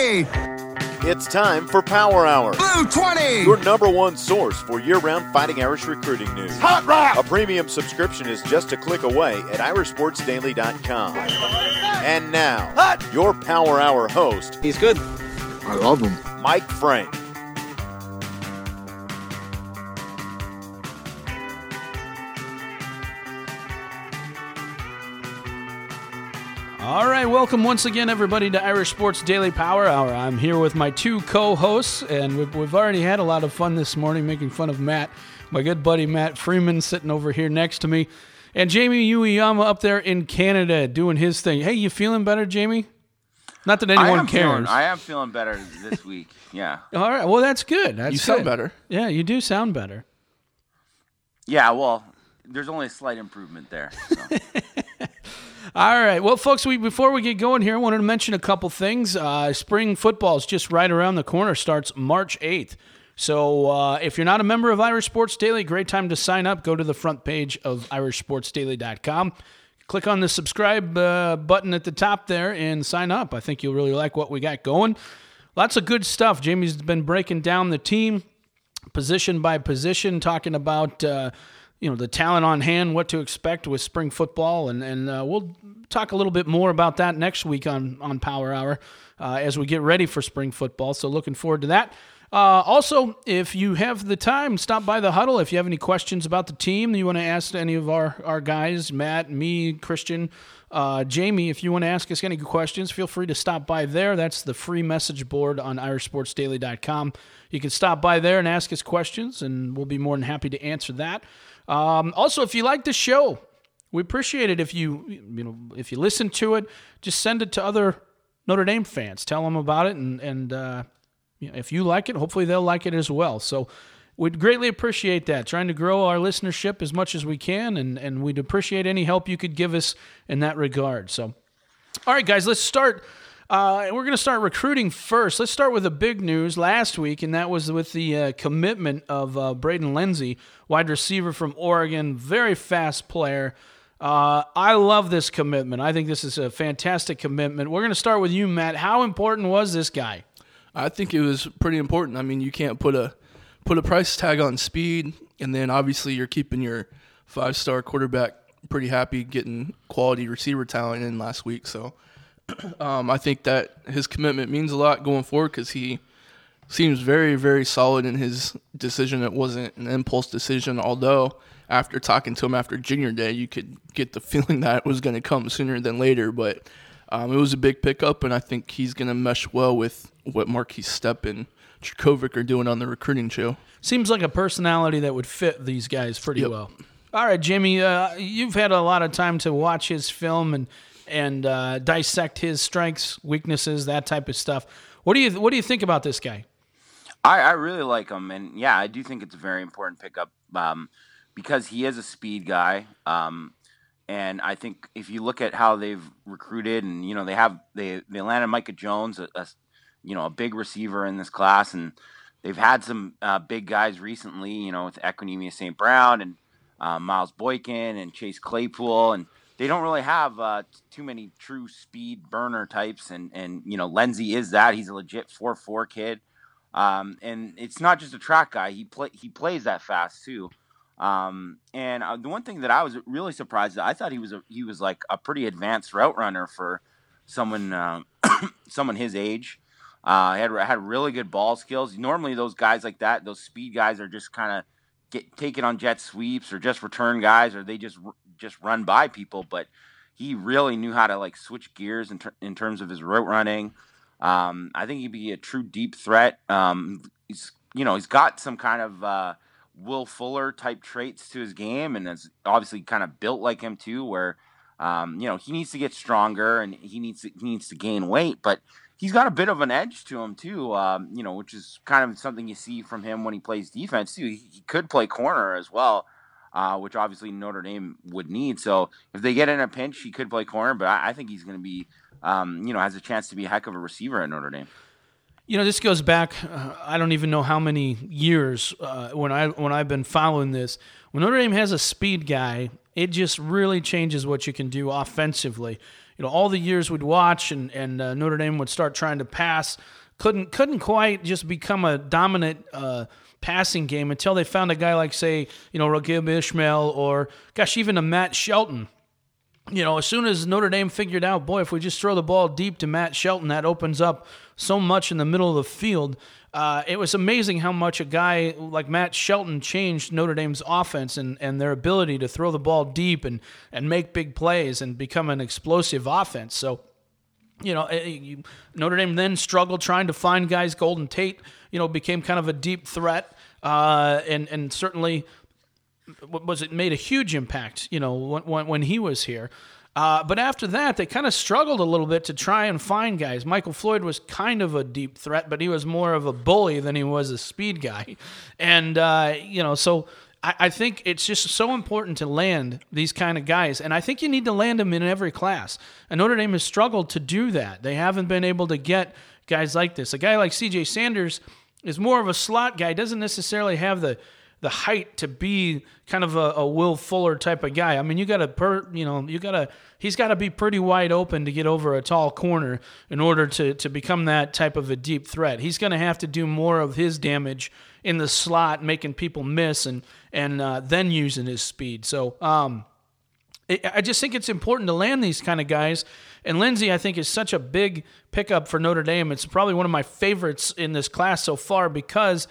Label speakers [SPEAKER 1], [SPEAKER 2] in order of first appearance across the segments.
[SPEAKER 1] 20!
[SPEAKER 2] It's time for Power Hour.
[SPEAKER 1] Blue 20!
[SPEAKER 2] Your number one source for year-round Fighting Irish recruiting news.
[SPEAKER 1] Hot rock!
[SPEAKER 2] A premium subscription is just a click away at irishsportsdaily.com. And now, your Power Hour host,
[SPEAKER 3] He's good.
[SPEAKER 1] I love him.
[SPEAKER 2] Mike Frank.
[SPEAKER 4] All right, welcome once again, everybody, to Irish Sports Daily Power Hour. I'm here with my two co-hosts, and we've already had a lot of fun this morning making fun of Matt, my good buddy Matt Freeman, sitting over here next to me, and Jamie Ueyama up there in Canada doing his thing. Hey, you feeling better, Jamie? Not that anyone cares.
[SPEAKER 5] I am feeling better this week, yeah.
[SPEAKER 4] All right, well, that's good.
[SPEAKER 3] You sound better.
[SPEAKER 4] Yeah, you do sound better.
[SPEAKER 5] Yeah, well, there's only a slight improvement there. So.
[SPEAKER 4] All right. Well, folks, before we get going here, I wanted to mention a couple things. Spring football is just right around the corner. Starts March 8th. So if you're not a member of Irish Sports Daily, great time to sign up. Go to the front page of irishsportsdaily.com. Click on the subscribe button at the top there and sign up. I think you'll really like what we got going. Lots of good stuff. Jamie's been breaking down the team position by position, talking about the talent on hand, what to expect with spring football, and we'll talk a little bit more about that next week on Power Hour as we get ready for spring football. So looking forward to that. Also, if you have the time, stop by the huddle. If you have any questions about the team that you want to ask any of our guys, Matt, me, Christian, Jamie, if you want to ask us any questions, feel free to stop by there. That's the free message board on irishsportsdaily.com. You can stop by there and ask us questions, and we'll be more than happy to answer that. Also, if you like the show, we appreciate it if you listen to it, just send it to other Notre Dame fans. Tell them about it, and if you like it, hopefully they'll like it as well. So we'd greatly appreciate that, trying to grow our listenership as much as we can, and we'd appreciate any help you could give us in that regard. So, all right, guys, let's start. We're going to start recruiting first. Let's start with the big news last week, and that was with the commitment of Braden Lenzy, wide receiver from Oregon, very fast player. I love this commitment. I think this is a fantastic commitment. We're going to start with you, Matt. How important was this guy?
[SPEAKER 3] I think it was pretty important. I mean, you can't put a price tag on speed, and then obviously you're keeping your 5-star quarterback pretty happy getting quality receiver talent in last week. So I think that his commitment means a lot going forward because he seems very, very solid in his decision. It wasn't an impulse decision, although after talking to him after junior day, you could get the feeling that it was going to come sooner than later. But it was a big pickup, and I think he's going to mesh well with what Marquise Stepp and Chirkovic are doing on the recruiting show.
[SPEAKER 4] Seems like a personality that would fit these guys pretty well. All right, Jimmy, you've had a lot of time to watch his film and dissect his strengths, weaknesses, that type of stuff. What do you think about this guy?
[SPEAKER 5] I really like him, and yeah, I do think it's a very important pickup because he is a speed guy. And I think if you look at how they've recruited, and they landed Micah Jones, a big receiver in this class, and they've had some big guys recently, with Equinemius St. Brown and Miles Boykin and Chase Claypool, and they don't really have too many true speed burner types, and Lenzy is that. He's a legit 4.4 kid, and it's not just a track guy. He plays that fast too. And the one thing that I was really surprised at, I thought he was like a pretty advanced route runner for someone his age. Had really good ball skills. Normally those guys like that, those speed guys, are just kind of get taken on jet sweeps or just return guys, or they just run by people. But he really knew how to like switch gears in terms of his route running. I think he'd be a true deep threat. He's got some kind of Will Fuller type traits to his game, and is obviously kind of built like him too, where he needs to get stronger and he needs to gain weight, but he's got a bit of an edge to him too, which is kind of something you see from him when he plays defense too. He could play corner as well, which obviously Notre Dame would need. So if they get in a pinch, he could play corner, but I think he's going to be, has a chance to be a heck of a receiver at Notre Dame.
[SPEAKER 4] This goes back, I don't even know how many years when I've been following this. When Notre Dame has a speed guy, it just really changes what you can do offensively. all the years we'd watch and Notre Dame would start trying to pass, couldn't quite just become a dominant passing game until they found a guy like, say, Raghib Ismail or, gosh, even a Matt Shelton. As soon as Notre Dame figured out, boy, if we just throw the ball deep to Matt Shelton, that opens up so much in the middle of the field. It was amazing how much a guy like Matt Shelton changed Notre Dame's offense and their ability to throw the ball deep and make big plays and become an explosive offense. So, Notre Dame then struggled trying to find guys. Golden Tate, became kind of a deep threat, and certainly made a huge impact, when he was here. But after that, they kind of struggled a little bit to try and find guys. Michael Floyd was kind of a deep threat, but he was more of a bully than he was a speed guy. And, so I think it's just so important to land these kind of guys. And I think you need to land them in every class. And Notre Dame has struggled to do that. They haven't been able to get guys like this. A guy like C.J. Sanders is more of a slot guy, doesn't necessarily have the height to be kind of a Will Fuller type of guy. I mean, he's got to be pretty wide open to get over a tall corner in order to become that type of a deep threat. He's going to have to do more of his damage in the slot, making people miss and then using his speed. So I just think it's important to land these kind of guys. And Lindsey, I think, is such a big pickup for Notre Dame. It's probably one of my favorites in this class so far because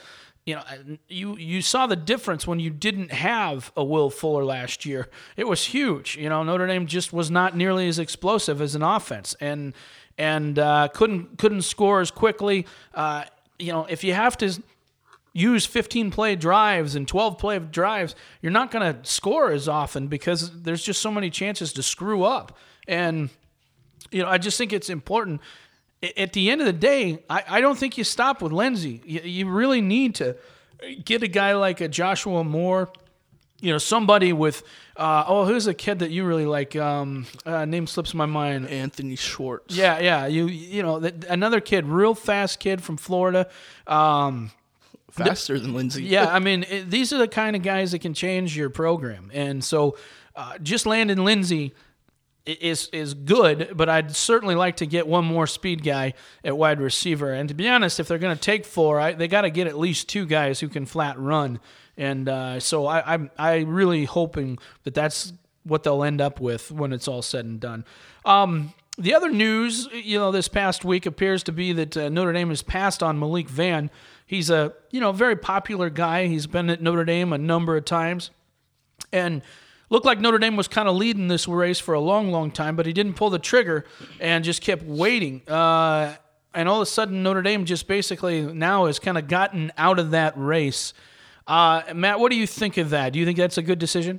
[SPEAKER 4] you saw the difference when you didn't have a Will Fuller last year. It was huge. Notre Dame just was not nearly as explosive as an offense and couldn't score as quickly. If you have to use 15-play drives and 12-play drives, you're not going to score as often because there's just so many chances to screw up. And I just think it's important. At the end of the day, I don't think you stop with Lindsey. You really need to get a guy like a Joshua Moore, somebody with, who's a kid that you really like? Name slips my mind.
[SPEAKER 3] Anthony Schwartz.
[SPEAKER 4] Yeah. Another kid, real fast kid from Florida.
[SPEAKER 3] Faster than Lindsey.
[SPEAKER 4] Yeah, I mean, these are the kind of guys that can change your program. And so just landing Lindsey is good, but I'd certainly like to get one more speed guy at wide receiver. And to be honest, if they're going to take four, they got to get at least two guys who can flat run. And so I'm really hoping that that's what they'll end up with when it's all said and done. The other news, this past week appears to be that Notre Dame has passed on Malik Vann. He's a very popular guy. He's been at Notre Dame a number of times, and looked like Notre Dame was kind of leading this race for a long, long time, but he didn't pull the trigger and just kept waiting. And all of a sudden, Notre Dame just basically now has kind of gotten out of that race. Matt, what do you think of that? Do you think that's a good decision?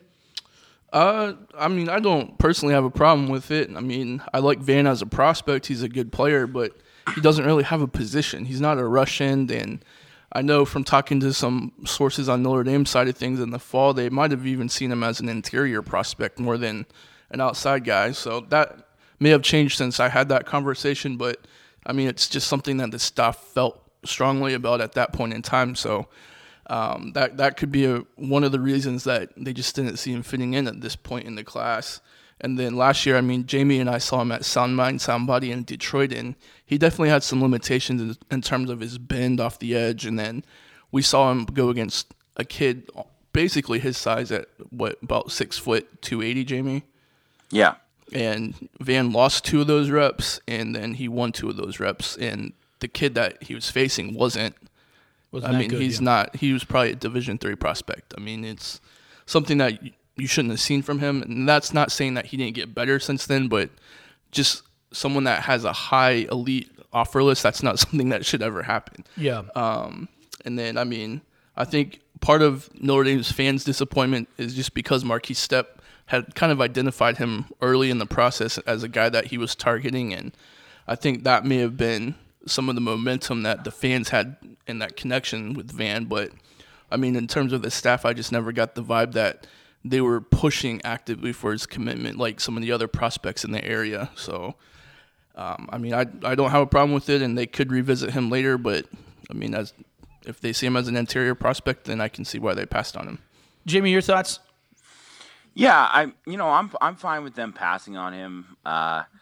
[SPEAKER 3] I mean, I don't personally have a problem with it. I mean, I like Vann as a prospect. He's a good player, but he doesn't really have a position. He's not a rush end, and I know from talking to some sources on Notre Dame side of things in the fall, they might have even seen him as an interior prospect more than an outside guy. So that may have changed since I had that conversation, but I mean, it's just something that the staff felt strongly about at that point in time. So that could be one of the reasons that they just didn't see him fitting in at this point in the class. And then last year, I mean, Jamie and I saw him at Sound Mind, Sound Body in Detroit, and he definitely had some limitations in terms of his bend off the edge. And then we saw him go against a kid basically his size at, about 6 foot, 280, Jamie?
[SPEAKER 5] Yeah.
[SPEAKER 3] And Vann lost 2 of those reps, and then he won 2 of those reps. And the kid that he was facing wasn't good, he's not. He was probably a Division III prospect. I mean, it's something that you shouldn't have seen from him. And that's not saying that he didn't get better since then, but just someone that has a high elite offer list, that's not something that should ever happen.
[SPEAKER 4] Yeah.
[SPEAKER 3] And then, I mean, I think part of Notre Dame's fans' disappointment is just because Marquise Stepp had kind of identified him early in the process as a guy that he was targeting. And I think that may have been some of the momentum that the fans had in that connection with Vann. But, I mean, in terms of the staff, I just never got the vibe that they were pushing actively for his commitment like some of the other prospects in the area. So, I mean, I don't have a problem with it, and they could revisit him later. But, I mean, if they see him as an interior prospect, then I can see why they passed on him.
[SPEAKER 4] Jamie, your thoughts?
[SPEAKER 5] Yeah, I'm fine with them passing on him.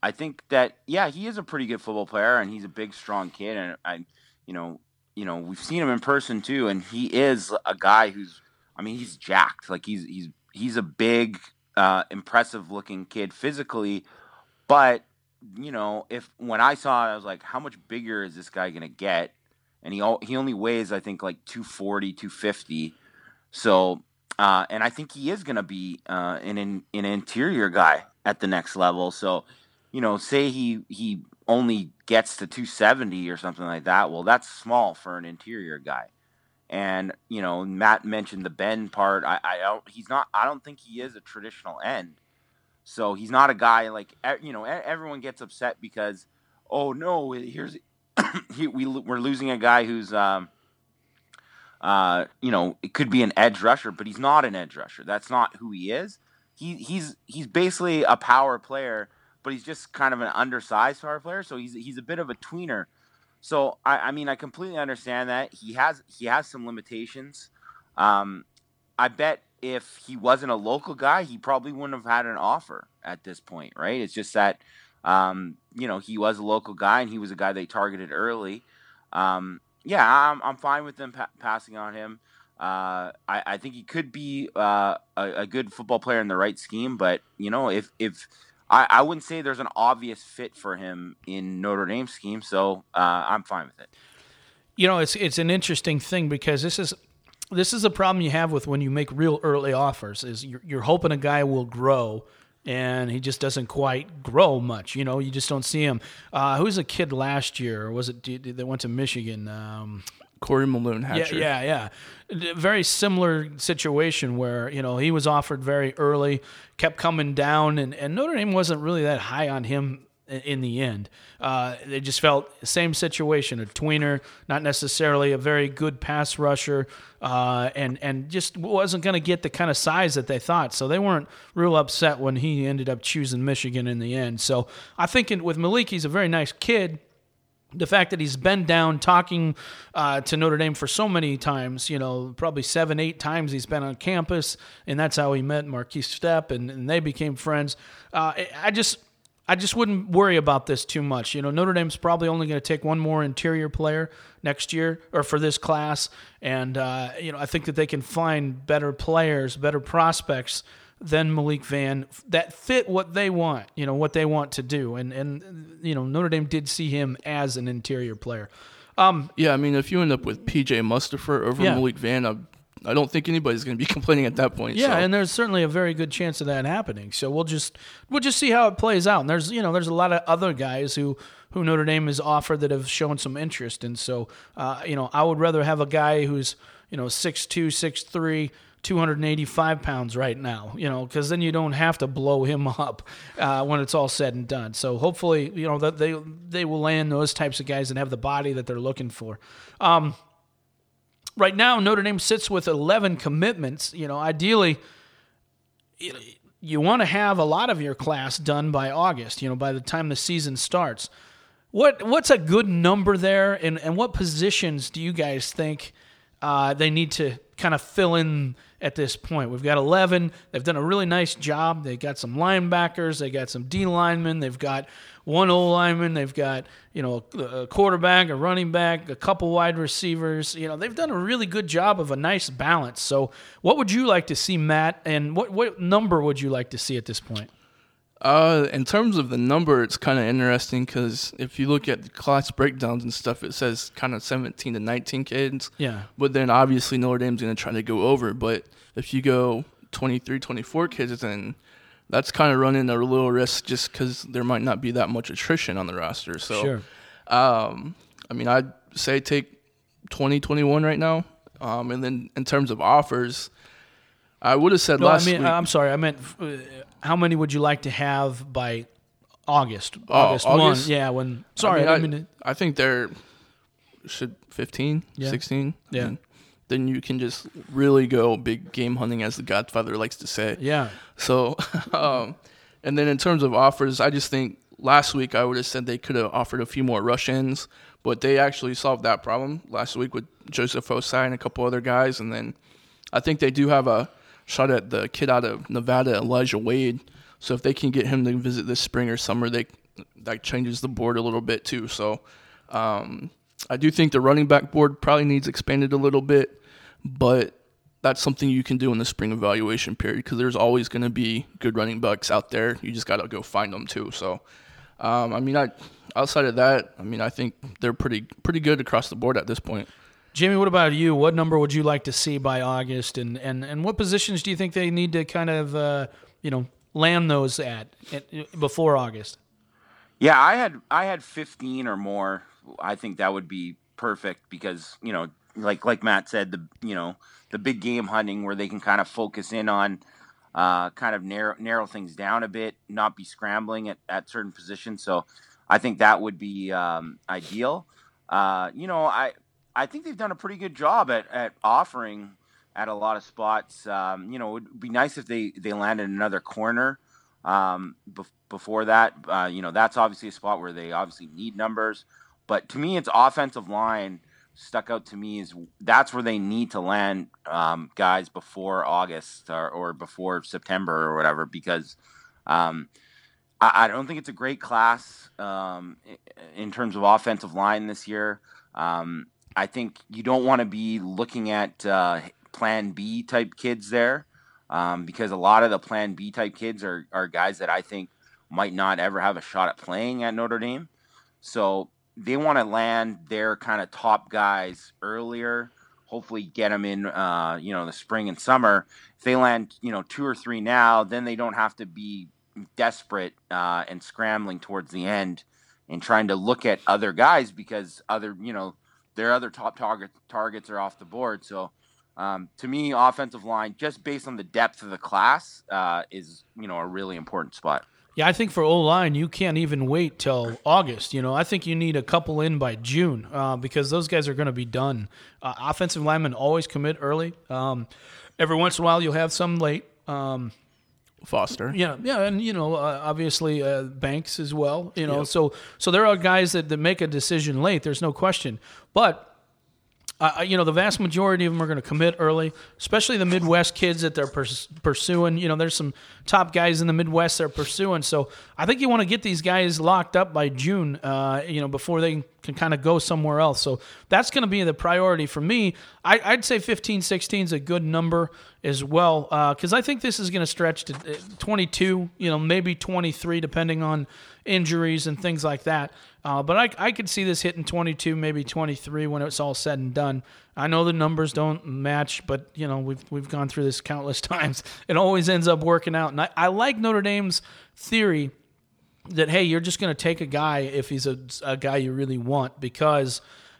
[SPEAKER 5] I think that he is a pretty good football player, and he's a big, strong kid, and we've seen him in person too, and he is a guy he's jacked. Like he's a big, impressive looking kid physically, but when I saw it, I was like, how much bigger is this guy gonna get? And he only weighs, I think, like 240, 250. So, and I think he is gonna be an interior guy at the next level. So, say he only gets to 270 or something like that. Well, that's small for an interior guy. And Matt mentioned the bend part. I don't think he is a traditional end. So he's not a guy like everyone gets upset because, oh no, we're losing a guy who's it could be an edge rusher, but he's not an edge rusher. That's not who he is. He's basically a power player, but he's just kind of an undersized power player. So he's a bit of a tweener. So I completely understand that he has some limitations. I bet if he wasn't a local guy, he probably wouldn't have had an offer at this point, right? It's just that he was a local guy and he was a guy they targeted early. I'm fine with them passing on him. I think he could be a good football player in the right scheme, but if I wouldn't say there's an obvious fit for him in Notre Dame's scheme, so I'm fine with it.
[SPEAKER 4] It's an interesting thing because this is a problem you have with when you make real early offers. Is you're hoping a guy will grow, and he just doesn't quite grow much. You just don't see him. Who's a kid last year? Or was it that went to Michigan?
[SPEAKER 3] Corey Malone Hatcher.
[SPEAKER 4] Yeah. Very similar situation where, he was offered very early, kept coming down, and Notre Dame wasn't really that high on him in the end. They just felt same situation, a tweener, not necessarily a very good pass rusher, and just wasn't going to get the kind of size that they thought. So they weren't real upset when he ended up choosing Michigan in the end. So I think with Malik, he's a very nice kid. The fact that he's been down talking to Notre Dame for so many times, probably 7-8 times he's been on campus, and that's how he met Marquise Stepp, and they became friends. I just wouldn't worry about this too much. Notre Dame's probably only going to take one more interior player next year or for this class, and I think that they can find better players, better prospects than Malik Vann that fit what they want, what they want to do. And Notre Dame did see him as an interior player.
[SPEAKER 3] If you end up with P.J. Mustipher over Malik Vann, I don't think anybody's going to be complaining at that point.
[SPEAKER 4] Yeah, and there's certainly a very good chance of that happening. So we'll just see how it plays out. And there's a lot of other guys who Notre Dame has offered that have shown some interest. And so I would rather have a guy who's 6'2", 6'3", 285 pounds right now, because then you don't have to blow him up when it's all said and done. So hopefully, that they will land those types of guys and have the body that they're looking for. Right now, Notre Dame sits with 11 commitments. Ideally, you want to have a lot of your class done by August, by the time the season starts. What's a good number there, and what positions do you guys think they need to kind of fill in at this point? We've got 11. They've done a really nice job. They got some linebackers. They got some D linemen. They've got one O lineman. They've got a quarterback, a running back, a couple wide receivers. They've done a really good job of a nice balance. So, what would you like to see, Matt? And what number would you like to see at this point?
[SPEAKER 3] In terms of the number, it's kind of interesting because if you look at the class breakdowns and stuff, it says kind of 17 to 19 kids.
[SPEAKER 4] Yeah.
[SPEAKER 3] But then obviously Notre Dame's going to try to go over. But if you go 23, 24 kids, then that's kind of running a little risk just because there might not be that much attrition on the roster. So,
[SPEAKER 4] sure.
[SPEAKER 3] I'd say take 20, 21 right now. And then in terms of offers, I would have said last week.
[SPEAKER 4] I'm sorry. I meant how many would you like to have by August?
[SPEAKER 3] August
[SPEAKER 4] 1. Yeah. When. Sorry.
[SPEAKER 3] I think there should 15, 16.
[SPEAKER 4] Yeah.
[SPEAKER 3] And then you can just really go big game hunting, as the Godfather likes to say.
[SPEAKER 4] Yeah.
[SPEAKER 3] So, and then in terms of offers, I just think last week I would have said they could have offered a few more rush-ins, but they actually solved that problem last week with Joseph Osai and a couple other guys. And then I think they do have a shot at the kid out of Nevada, Elijah Wade. So if they can get him to visit this spring or summer, they that changes the board a little bit too. So I do think the running back board probably needs expanded a little bit, but that's something you can do in the spring evaluation period because there's always going to be good running backs out there. You just got to go find them too. So, outside of that, I think they're pretty good across the board at this point.
[SPEAKER 4] Jamie, what about you? What number would you like to see by August, and what positions do you think they need to kind of land those at before August?
[SPEAKER 5] Yeah, I had 15 or more. I think that would be perfect because like Matt said, the big game hunting where they can kind of focus in on kind of narrow things down a bit, not be scrambling at certain positions. So I think that would be ideal. I think they've done a pretty good job at offering at a lot of spots. It would be nice if they landed another corner before that. That's obviously a spot where they obviously need numbers. But to me, it's offensive line stuck out to me is that's where they need to land guys before August or before September or whatever, because I don't think it's a great class in terms of offensive line this year. I think you don't want to be looking at Plan B type kids there because a lot of the Plan B type kids are guys that I think might not ever have a shot at playing at Notre Dame. So they want to land their kind of top guys earlier, hopefully get them in, the spring and summer. If they land, 2 or 3 now, then they don't have to be desperate and scrambling towards the end and trying to look at other guys because their other top targets are off the board. So to me, offensive line, just based on the depth of the class, is, a really important spot.
[SPEAKER 4] Yeah, I think for O-line, you can't even wait till August. I think you need a couple in by June because those guys are going to be done. Offensive linemen always commit early. Every once in a while, you'll have some late.
[SPEAKER 3] Foster.
[SPEAKER 4] Yeah, and obviously Banks as well. Yep. So there are guys that make a decision late. There's no question, but. The vast majority of them are going to commit early, especially the Midwest kids that they're pursuing. There's some top guys in the Midwest they're pursuing. So I think you want to get these guys locked up by June, before they can kind of go somewhere else. So that's going to be the priority for me. I'd say 15, 16 is a good number as well because I think this is going to stretch to 22, maybe 23 depending on injuries and things like that. But I could see this hitting 22, maybe 23 when it's all said and done. I know the numbers don't match, but we've gone through this countless times. It always ends up working out. And I like Notre Dame's theory that, hey, you're just going to take a guy if he's a guy you really want because,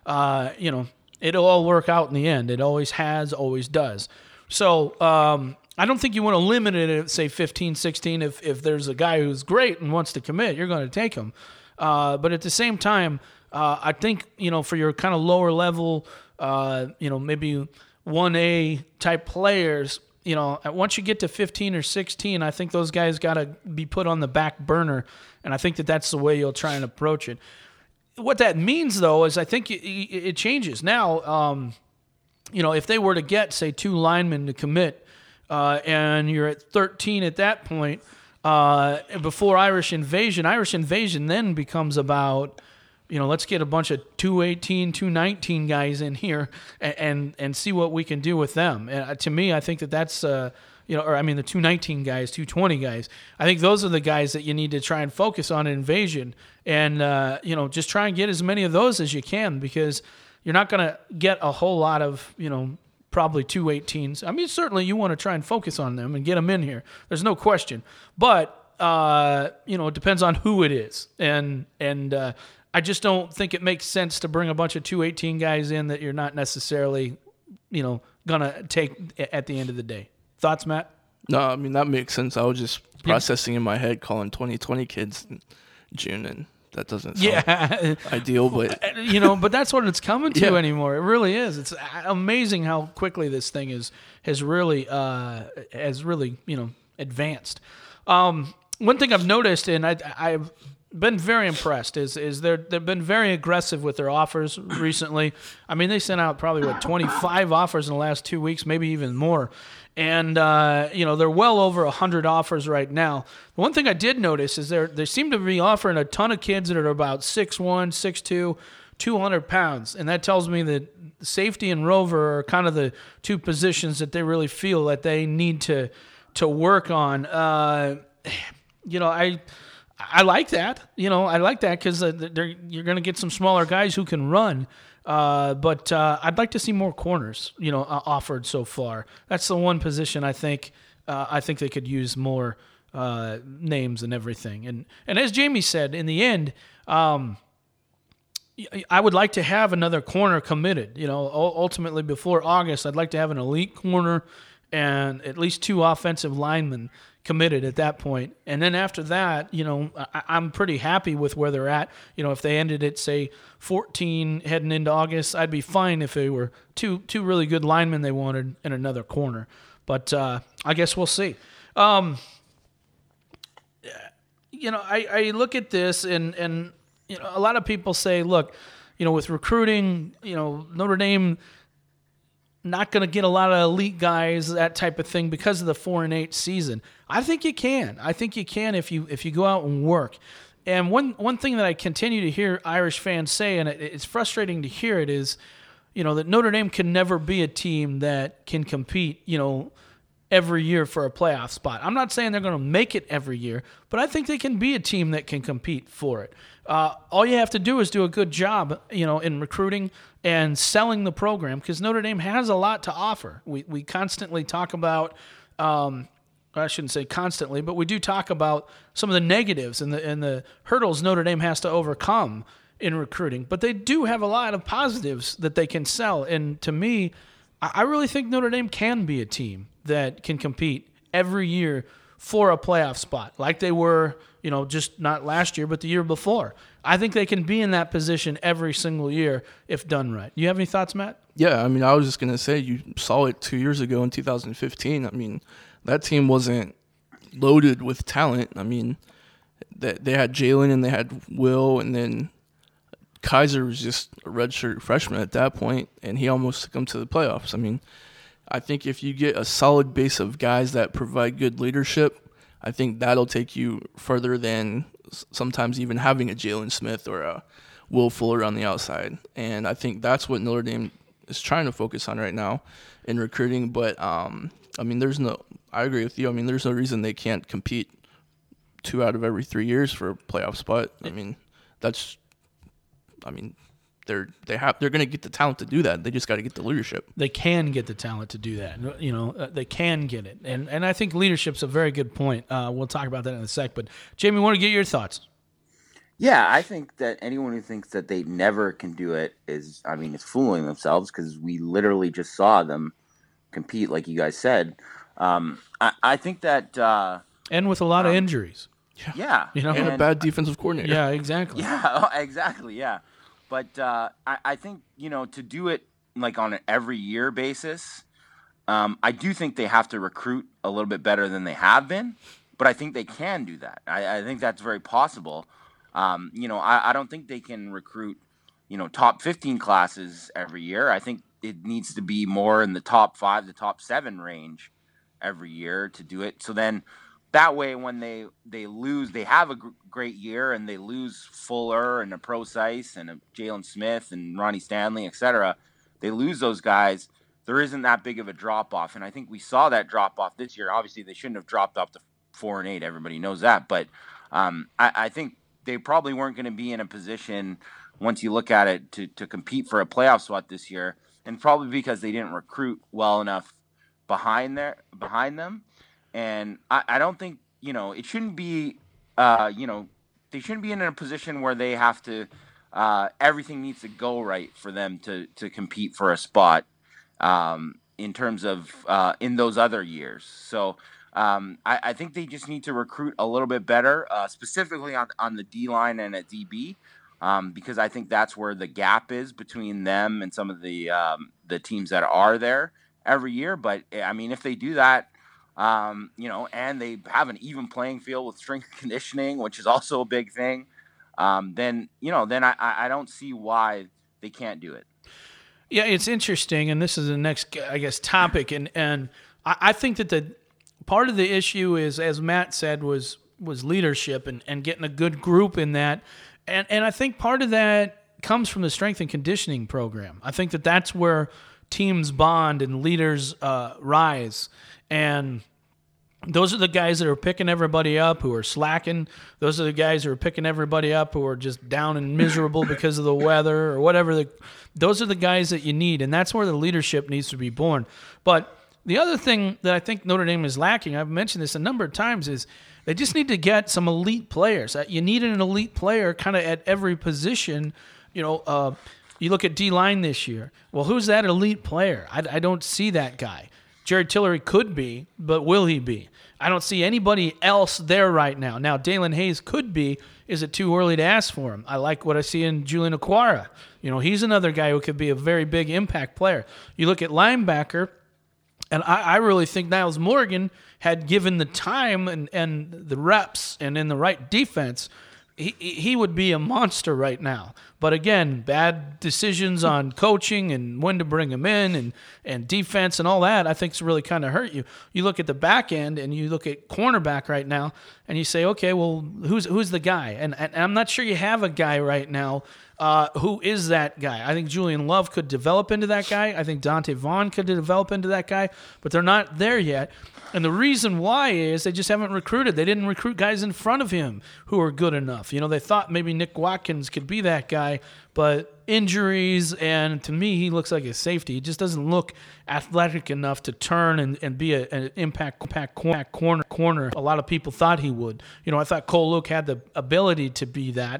[SPEAKER 4] it'll all work out in the end. It always has, always does. So I don't think you want to limit it at, say, 15, 16. If there's a guy who's great and wants to commit, you're going to take him. But at the same time, I think, for your kind of lower level, maybe 1A type players, once you get to 15 or 16, I think those guys got to be put on the back burner. And I think that's the way you'll try and approach it. What that means, though, is I think it changes. Now, if they were to get, say, 2 linemen to commit, and you're at 13 at that point, before Irish Invasion then becomes about, let's get a bunch of 218, 219 guys in here and see what we can do with them. And to me, I think that's, the 219 guys, 220 guys. I think those are the guys that you need to try and focus on in Invasion and, just try and get as many of those as you can because you're not going to get a whole lot of, probably 218s. Certainly you want to try and focus on them and get them in here. There's no question. But, it depends on who it is. And I just don't think it makes sense to bring a bunch of 218 guys in that you're not necessarily, going to take at the end of the day. Thoughts, Matt?
[SPEAKER 3] No, that makes sense. I was just processing in my head calling 2020 kids in June, and that doesn't sound ideal, but
[SPEAKER 4] but that's what it's coming to anymore. It really is. It's amazing how quickly this thing has really advanced. One thing I've noticed, and been very impressed. They've been very aggressive with their offers recently. I mean, they sent out probably 25 offers in the last 2 weeks, maybe even more. And they're well over 100 offers right now. The one thing I did notice is they seem to be offering a ton of kids that are about 6'1", 6'2", 200 pounds, and that tells me that safety and rover are kind of the two positions that they really feel that they need to work on. I like that. I like that because you're going to get some smaller guys who can run. But I'd like to see more corners, offered so far. That's the one position I think they could use more names and everything. And as Jamie said, in the end, I would like to have another corner committed. Ultimately before August, I'd like to have an elite corner and at least 2 offensive linemen committed at that point. And then after that, I'm pretty happy with where they're at. If they ended at, say, 14 heading into August, I'd be fine if they were two really good linemen they wanted and another corner. But I guess we'll see. I look at this and a lot of people say, look, with recruiting, Notre Dame not going to get a lot of elite guys, that type of thing, because of the 4-8 season. I think you can. I think you can if you go out and work. And one thing that I continue to hear Irish fans say, and it's frustrating to hear it, is, that Notre Dame can never be a team that can compete, every year for a playoff spot. I'm not saying they're going to make it every year, but I think they can be a team that can compete for it. All you have to do is do a good job, in recruiting and selling the program, because Notre Dame has a lot to offer. We constantly talk about, I shouldn't say constantly, but we do talk about some of the negatives and the hurdles Notre Dame has to overcome in recruiting. But they do have a lot of positives that they can sell. And to me, I really think Notre Dame can be a team that can compete every year for a playoff spot, like they were, just not last year, but the year before. I think they can be in that position every single year if done right. You have any thoughts, Matt?
[SPEAKER 3] Yeah, I mean, I was just going to say, you saw it 2 years ago in 2015. I mean, that team wasn't loaded with talent. I mean, they had Jalen and they had Will, and then Kaiser was just a redshirt freshman at that point, and he almost took them to the playoffs. I mean, I think if you get a solid base of guys that provide good leadership, I think that'll take you further than sometimes even having a Jalen Smith or a Will Fuller on the outside. And I think that's what Notre Dame is trying to focus on right now in recruiting. But, I mean, I agree with you. I mean, there's no reason they can't compete 2 out of every 3 years for a playoff spot. I mean, they're going to get the talent to do that. They just got to get the leadership.
[SPEAKER 4] They can get the talent to do that. They can get it. And I think leadership's a very good point. We'll talk about that in a sec. But, Jamie, I want to get your thoughts.
[SPEAKER 5] Yeah, I think that anyone who thinks that they never can do it is fooling themselves, because we literally just saw them compete, like you guys said. I think that...
[SPEAKER 4] and with a lot of injuries.
[SPEAKER 5] Yeah.
[SPEAKER 3] And a bad defensive coordinator.
[SPEAKER 4] Yeah, exactly.
[SPEAKER 5] Yeah, exactly, yeah. But I think, to do it like on an every year basis, I do think they have to recruit a little bit better than they have been, but I think they can do that. I think that's very possible. I don't think they can recruit, top 15 classes every year. I think it needs to be more in the top 5 to top 7 range every year to do it. So then that way, when they lose, they have a great year and they lose Fuller and a Procise and a Jalen Smith and Ronnie Stanley, etc. They lose those guys. There isn't that big of a drop off, and I think we saw that drop off this year. Obviously, they shouldn't have dropped off to 4-8. Everybody knows that, but I think they probably weren't going to be in a position, once you look at it, to compete for a playoff spot this year, and probably because they didn't recruit well enough behind them. And I don't think, it shouldn't be, they shouldn't be in a position where they have to, everything needs to go right for them to compete for a spot in terms of in those other years. So I think they just need to recruit a little bit better, specifically on the D-line and at DB, because I think that's where the gap is between them and some of the teams that are there every year. But, if they do that, and they have an even playing field with strength and conditioning, which is also a big thing. then I don't see why they can't do it.
[SPEAKER 4] Yeah, it's interesting, and this is the next, I guess, topic, and I think that the part of the issue is, as Matt said, was leadership and getting a good group in that, and I think part of that comes from the strength and conditioning program. I think that that's where teams bond and leaders rise, and those are the guys that are picking everybody up who are slacking. Those are the guys who are picking everybody up who are just down and miserable because of the weather or whatever. Those are the guys that you need, and that's where the leadership needs to be born. But the other thing that I think Notre Dame is lacking, I've mentioned this a number of times, is they just need to get some elite players. You need an elite player kind of at every position. You look at D-line this year. Well, who's that elite player? I don't see that guy. Jared Tillery could be, but will he be? I don't see anybody else there right now. Now, Dalen Hayes could be. Is it too early to ask for him? I like what I see in Julian Okwara. He's another guy who could be a very big impact player. You look at linebacker, and I really think Niles Morgan had given the time and the reps and in the right defense, he would be a monster right now. But again, bad decisions on coaching and when to bring him in and defense and all that, I think it's really kind of hurt you. You look at the back end and you look at cornerback right now and you say, okay, well, who's the guy? And I'm not sure you have a guy right now who is that guy. I think Julian Love could develop into that guy. I think Dante Vaughn could develop into that guy, but they're not there yet. And the reason why is they just haven't recruited. They didn't recruit guys in front of him who are good enough. They thought maybe Nick Watkins could be that guy, but injuries, and to me, he looks like a safety. He just doesn't look athletic enough to turn and be an impact corner. A lot of people thought he would. I thought Cole Luke had the ability to be that.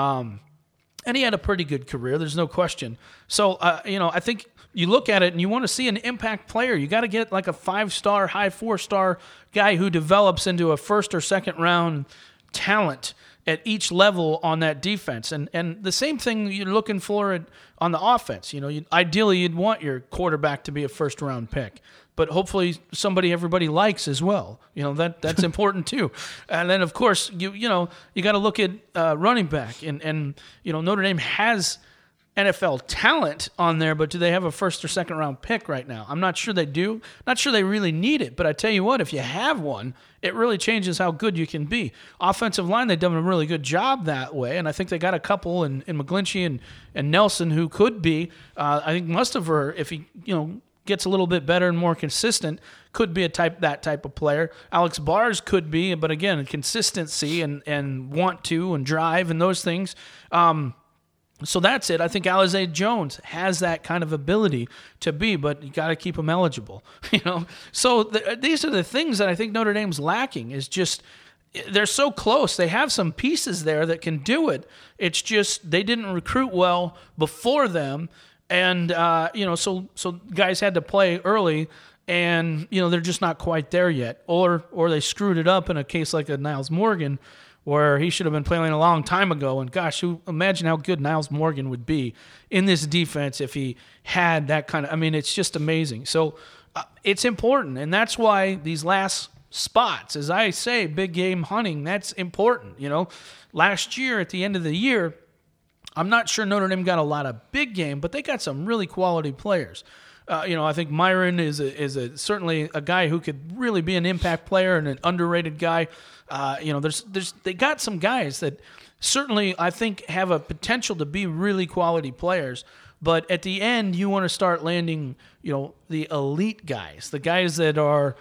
[SPEAKER 4] And he had a pretty good career. There's no question. So, I think you look at it and you want to see an impact player. You got to get like a 5-star, high 4-star guy who develops into a first or second round talent at each level on that defense. And the same thing you're looking for on the offense. Ideally, you'd want your quarterback to be a first-round pick, but hopefully somebody everybody likes as well. That's important too. And then, of course, you got to look at running back. And Notre Dame has NFL talent on there, but do they have a first or second round pick right now? I'm not sure they do. Not sure they really need it, but I tell you what, if you have one, it really changes how good you can be. Offensive line, they've done a really good job that way, and I think they got a couple in McGlinchey and Nelson who could be. I think Mustafa, if he gets a little bit better and more consistent, could be that type of player. Alex Bars could be, but again, consistency and want to and drive and those things. So that's it. I think Alizé Jones has that kind of ability to be, but you got to keep him eligible. So these are the things that I think Notre Dame's lacking. Is just they're so close. They have some pieces there that can do it. It's just they didn't recruit well before them, and so guys had to play early, and they're just not quite there yet, or they screwed it up in a case like a Niles Morgan, where he should have been playing a long time ago. And gosh, imagine how good Niles Morgan would be in this defense if he had that kind of, it's just amazing. So it's important. And that's why these last spots, as I say, big game hunting, that's important. Last year at the end of the year, I'm not sure Notre Dame got a lot of big game, but they got some really quality players. I think Myron is certainly a guy who could really be an impact player and an underrated guy. They got some guys that certainly I think have a potential to be really quality players. But at the end, you want to start landing, the elite guys, the guys that are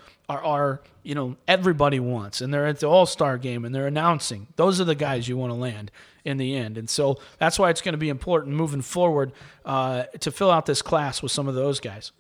[SPEAKER 4] everybody wants, and they're at the All-Star game and they're announcing. Those are the guys you want to land in the end. And so that's why it's going to be important moving forward to fill out this class with some of those guys.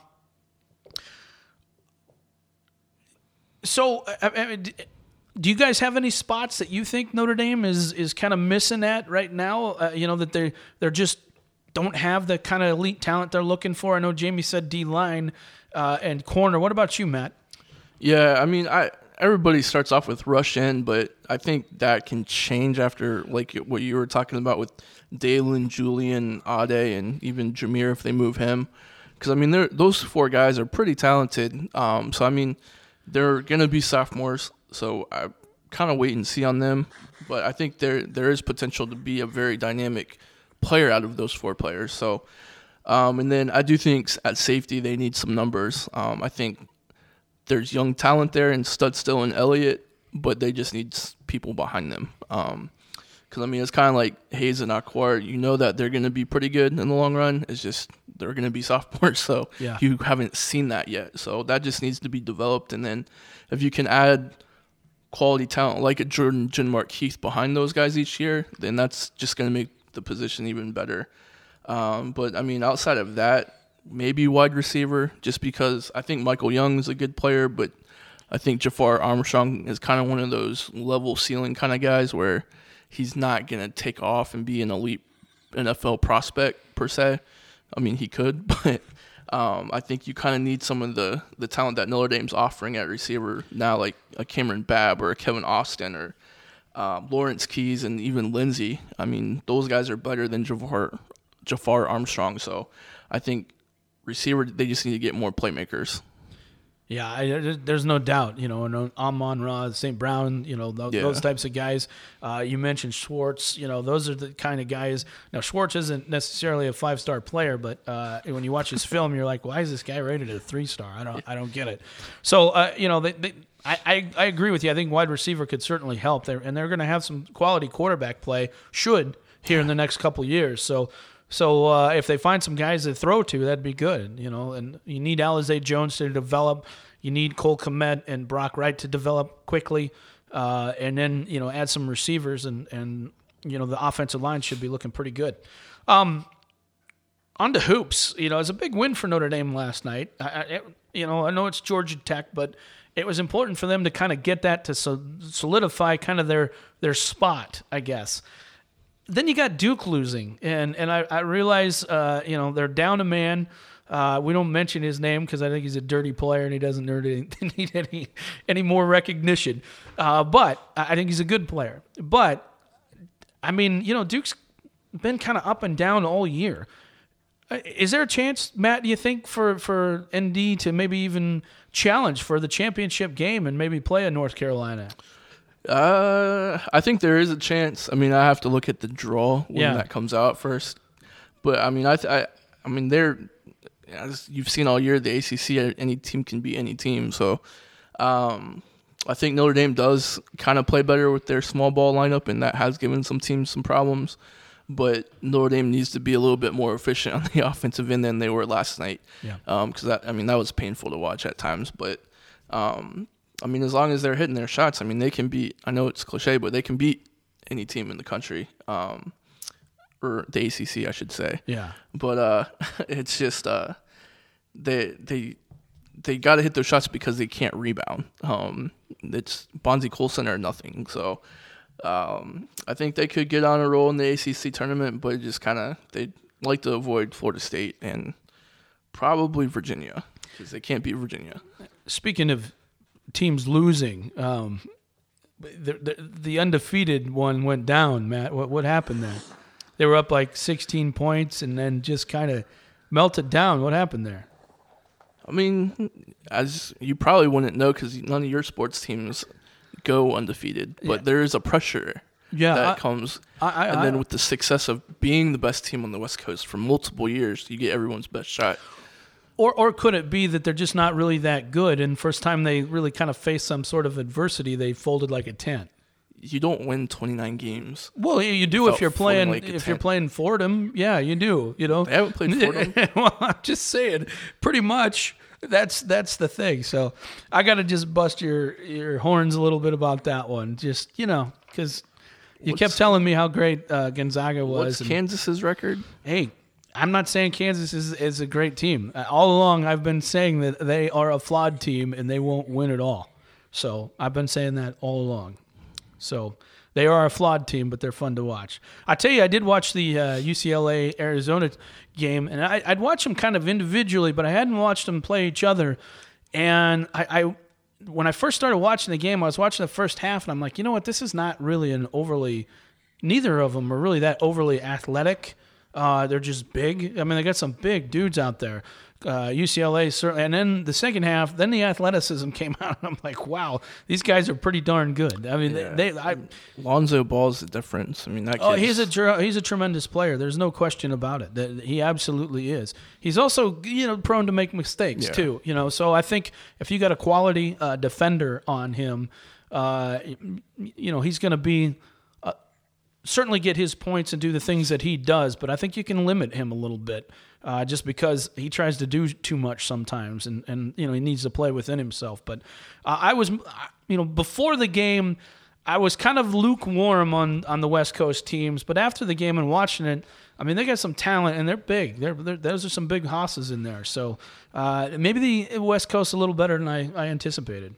[SPEAKER 4] Do you guys have any spots that you think Notre Dame is kind of missing at right now? That they're just don't have the kind of elite talent they're looking for. I know Jamie said D-line and corner. What about you, Matt?
[SPEAKER 3] Yeah, everybody starts off with rush in, but I think that can change after like what you were talking about with Dalen, Julian, Ade, and even Jameer if they move him. Because, those four guys are pretty talented. They're going to be sophomores. So kind of wait and see on them. But I think there is potential to be a very dynamic player out of those 4 players. So, and then I do think at safety they need some numbers. I think there's young talent there in Studstill and Elliott, but they just need people behind them. Because, I mean, it's kind of like Hayes and Acquar. You know that they're going to be pretty good in the long run. It's just they're going to be sophomores, so you haven't seen that yet. So that just needs to be developed. And then if you can add quality talent like a Jordan Markeith behind those guys each year, then that's just going to make the position even better. But, I mean, outside of that, maybe wide receiver, just because I think Michael Young is a good player, but I think Jafar Armstrong is kind of one of those level ceiling kind of guys where he's not going to take off and be an elite NFL prospect per se. I mean, he could, but I think you kind of need some of the talent that Notre Dame's offering at receiver now, like a Cameron Babb or a Kevin Austin or Lawrence Keys and even Lindsey. I mean, those guys are better than Jafar Armstrong. So I think receiver, they just need to get more playmakers.
[SPEAKER 4] Yeah, there's no doubt. You know, Amon-Ra, St. Brown, you know, those types of guys. You mentioned Schwartz. You know, those are the kind of guys. Now, Schwartz isn't necessarily a 5-star player, but when you watch his film, you're like, why is this guy rated a 3-star? I don't get it. So, you know, I agree with you. I think wide receiver could certainly help there, and they're going to have some quality quarterback play. Here in the next couple of years. So if they find some guys to throw to, that'd be good, you know. And you need Alizé Jones to develop. You need Cole Kmet and Brock Wright to develop quickly, and then you know add some receivers and you know the offensive line should be looking pretty good. On to hoops. You know, it's a big win for Notre Dame last night. I know it's Georgia Tech, but it was important for them to kind of get that to solidify kind of their spot, I guess. Then you got Duke losing, and I realize, you know, they're down a man. We don't mention his name because I think he's a dirty player and he doesn't need any more recognition. But I think he's a good player. But, I mean, you know, Duke's been kind of up and down all year. Is there a chance, Matt, do you think, for ND to maybe even challenge for the championship game and maybe play a North Carolina?
[SPEAKER 3] I think there is a chance. I mean, I have to look at the draw when that comes out first. But I mean, I mean, they're, as you've seen all year, the ACC, any team can beat any team. So, I think Notre Dame does kind of play better with their small ball lineup, and that has given some teams some problems. But Notre Dame needs to be a little bit more efficient on the offensive end than they were last night. Yeah. Because that was painful to watch at times, but. I mean, as long as they're hitting their shots, I mean, they can beat, I know it's cliche, but they can beat any team in the country, or the ACC, I should say. Yeah. But it's just they got to hit their shots because they can't rebound. It's Bonzie Colson or nothing. So I think they could get on a roll in the ACC tournament, but just kind of, they'd like to avoid Florida State and probably Virginia because they can't beat Virginia.
[SPEAKER 4] Speaking of teams losing, the undefeated one went down, Matt. What happened there? They were up like 16 points and then just kind of melted down. What happened there?
[SPEAKER 3] I mean, as you probably wouldn't know because none of your sports teams go undefeated, but there is a pressure that comes. And then with the success of being the best team on the West Coast for multiple years, you get everyone's best shot.
[SPEAKER 4] Or could it be that they're just not really that good, and first time they really kind of face some sort of adversity, they folded like a tent?
[SPEAKER 3] You don't win 29 games.
[SPEAKER 4] Well, you do if you're playing you're playing Fordham. Yeah, you do. You know,
[SPEAKER 3] they haven't played Fordham.
[SPEAKER 4] Well, I'm just saying, pretty much that's the thing. So I got to just bust your horns a little bit about that one. Just because you kept telling me how great Gonzaga was.
[SPEAKER 3] What's Kansas's record?
[SPEAKER 4] Hey. I'm not saying Kansas is a great team. All along, I've been saying that they are a flawed team and they won't win at all. So I've been saying that all along. So they are a flawed team, but they're fun to watch. I tell you, I did watch the UCLA-Arizona game, and I'd watch them kind of individually, but I hadn't watched them play each other. And I when I first started watching the game, I was watching the first half, and I'm like, you know what, this is not really neither of them are really that overly athletic. They're just big. I mean, they got some big dudes out there. UCLA certainly, and then the second half, then the athleticism came out, and I'm like, wow, these guys are pretty darn good. I mean,
[SPEAKER 3] Lonzo Ball's the difference. I mean, that
[SPEAKER 4] he's a tremendous player. There's no question about it. That he absolutely is. He's also prone to make mistakes too. So I think if you got a quality defender on him, he's going to be. Certainly get his points and do the things that he does, but I think you can limit him a little bit just because he tries to do too much sometimes, and he needs to play within himself. But I was, before the game, I was kind of lukewarm on the West Coast teams, but after the game and watching it, I mean, they got some talent, and they're big. Those are some big hosses in there. So maybe the West Coast a little better than I anticipated.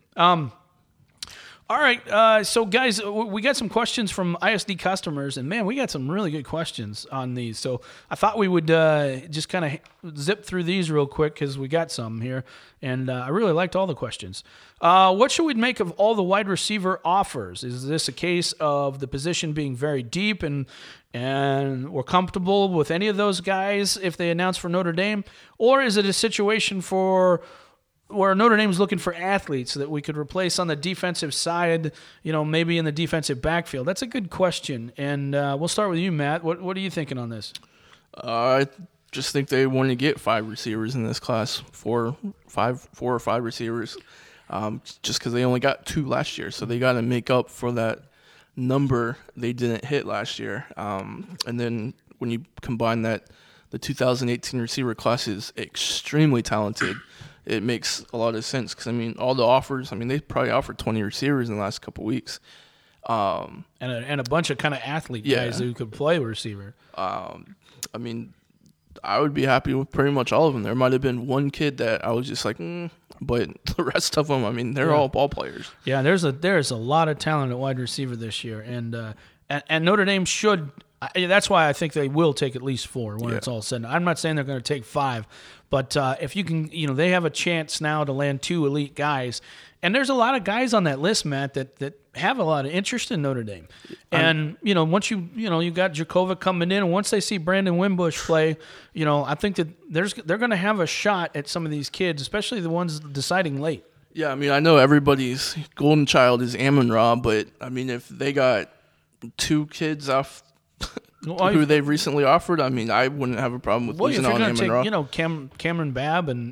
[SPEAKER 4] All right, so guys, we got some questions from ISD customers, and man, we got some really good questions on these. So I thought we would just kind of zip through these real quick because we got some here, and I really liked all the questions. What should we make of all the wide receiver offers? Is this a case of the position being very deep and we're comfortable with any of those guys if they announce for Notre Dame, or is it a situation where Notre Dame's looking for athletes that we could replace on the defensive side, maybe in the defensive backfield? That's a good question, and we'll start with you, Matt. What are you thinking on this?
[SPEAKER 3] I just think they want to get 5 receivers in this class, 4 or 5 receivers, just because they only got 2 last year, so they got to make up for that number they didn't hit last year. And then when you combine that, the 2018 receiver class is extremely talented. It makes a lot of sense because, I mean, all the offers, I mean, they probably offered 20 receivers in the last couple of weeks.
[SPEAKER 4] And a bunch of kind of athlete guys who could play receiver.
[SPEAKER 3] I mean, I would be happy with pretty much all of them. There might have been one kid that I was just like, but the rest of them, I mean, they're all ball players.
[SPEAKER 4] Yeah, there's a lot of talent at wide receiver this year, and Notre Dame should. That's why I think they will take at least 4 when it's all said. I'm not saying they're going to take 5, but if you can, they have a chance now to land 2 elite guys. And there's a lot of guys on that list, Matt, that have a lot of interest in Notre Dame. And, once you got Jacovic coming in, and once they see Brandon Wimbush play, I think that they're going to have a shot at some of these kids, especially the ones deciding late.
[SPEAKER 3] Yeah, I mean, I know everybody's golden child is Amon-Ra, but, I mean, if they got 2 kids off who they've recently offered, I mean, I wouldn't have a problem with losing on Amon-Ra.
[SPEAKER 4] Take, Cameron Babb and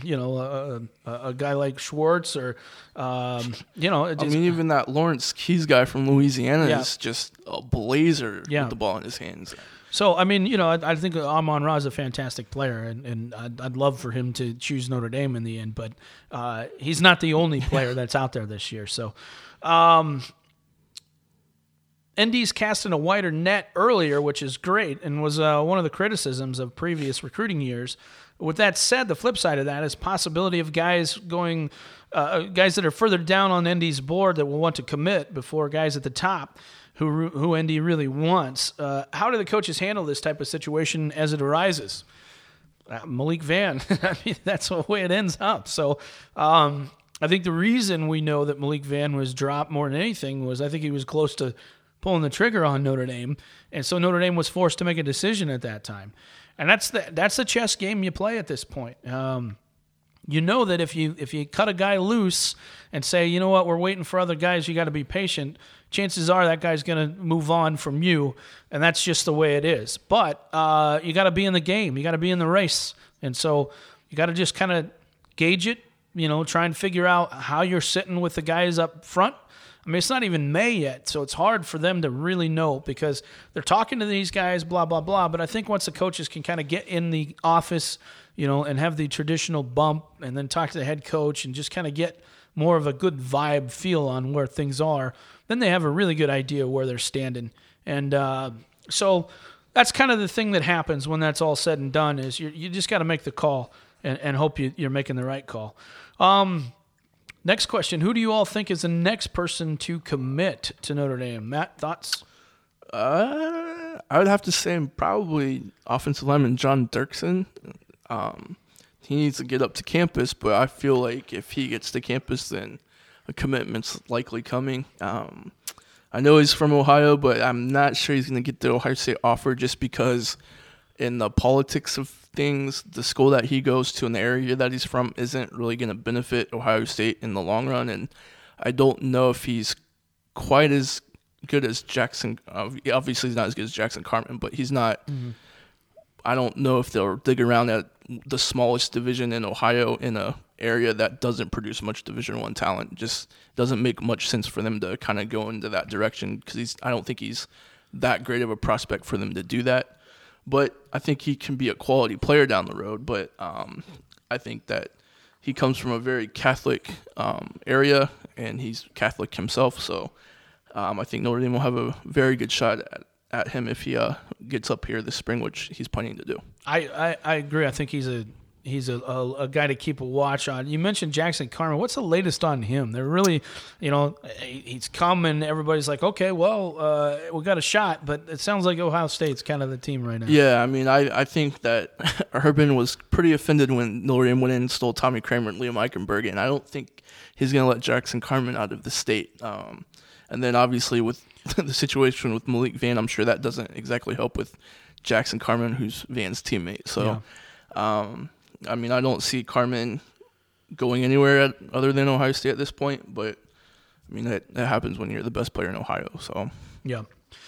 [SPEAKER 4] a guy like Schwartz or, I mean,
[SPEAKER 3] even that Lawrence Keys guy from Louisiana is just a blazer with the ball in his hands.
[SPEAKER 4] So, I mean, I think Amon-Ra is a fantastic player, and I'd love for him to choose Notre Dame in the end, but he's not the only player that's out there this year. So, ND's casting a wider net earlier, which is great, and was one of the criticisms of previous recruiting years. With that said, the flip side of that is possibility of guys going, guys that are further down on ND's board that will want to commit before guys at the top who ND really wants. How do the coaches handle this type of situation as it arises? Malik Vann, I mean, that's the way it ends up. So I think the reason we know that Malik Vann was dropped more than anything was I think he was close to pulling the trigger on Notre Dame, and so Notre Dame was forced to make a decision at that time. And that's the chess game you play at this point. You know that if you cut a guy loose and say, you know what, we're waiting for other guys, you got to be patient, chances are that guy's going to move on from you, and that's just the way it is. But you got to be in the game. You got to be in the race. And so you got to just kind of gauge it, try and figure out how you're sitting with the guys up front. I mean, it's not even May yet, so it's hard for them to really know because they're talking to these guys, blah, blah, blah. But I think once the coaches can kind of get in the office, and have the traditional bump and then talk to the head coach and just kind of get more of a good vibe feel on where things are, then they have a really good idea where they're standing. And so that's kind of the thing that happens when that's all said and done is you just got to make the call and hope you're making the right call. Next question, who do you all think is the next person to commit to Notre Dame? Matt, thoughts?
[SPEAKER 3] I would have to say probably offensive lineman John Dirksen. He needs to get up to campus, but I feel like if he gets to campus, then a commitment's likely coming. I know he's from Ohio, but I'm not sure he's going to get the Ohio State offer just because in the politics of things, the school that he goes to and the area that he's from isn't really going to benefit Ohio State in the long run. And I don't know if he's quite as good as Jackson. Obviously, he's not as good as Jackson Carman, but he's not. Mm-hmm. I don't know if they'll dig around at the smallest division in Ohio in a area that doesn't produce much Division I talent. Just doesn't make much sense for them to kind of go into that direction because I don't think he's that great of a prospect for them to do that. But I think he can be a quality player down the road. But I think that he comes from a very Catholic area, and he's Catholic himself. So I think Notre Dame will have a very good shot at him if he gets up here this spring, which he's planning to do.
[SPEAKER 4] I agree. I think he's a guy to keep a watch on. You mentioned Jackson Carman. What's the latest on him? They're really, he's coming. Everybody's like, okay, well, we got a shot, but it sounds like Ohio State's kind of the team right now.
[SPEAKER 3] Yeah, I mean, I think that Urban was pretty offended when Notre Dame went in and stole Tommy Kramer and Liam Eichenberg, and I don't think he's going to let Jackson Carman out of the state. And then obviously with the situation with Malik Vann, I'm sure that doesn't exactly help with Jackson Carman, who's Vann's teammate. So, I mean, I don't see Carman going anywhere other than Ohio State at this point, but I mean, that happens when you're the best player in Ohio. So,
[SPEAKER 4] yeah.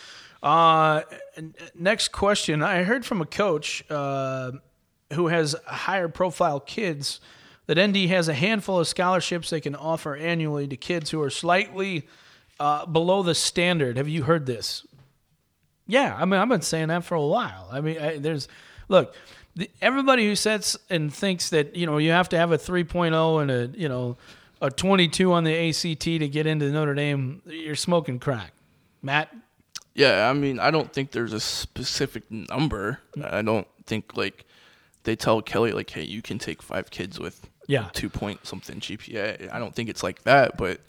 [SPEAKER 4] Next question. I heard from a coach who has higher profile kids that ND has a handful of scholarships they can offer annually to kids who are slightly below the standard. Have you heard this? Yeah, I mean, I've been saying that for a while. I mean, everybody who sits and thinks that, you have to have a 3.0 and a 22 on the ACT to get into Notre Dame, you're smoking crack. Matt?
[SPEAKER 3] Yeah, I mean, I don't think there's a specific number. I don't think, they tell Kelly, hey, you can take 5 kids with 2 point something GPA. I don't think it's like that, but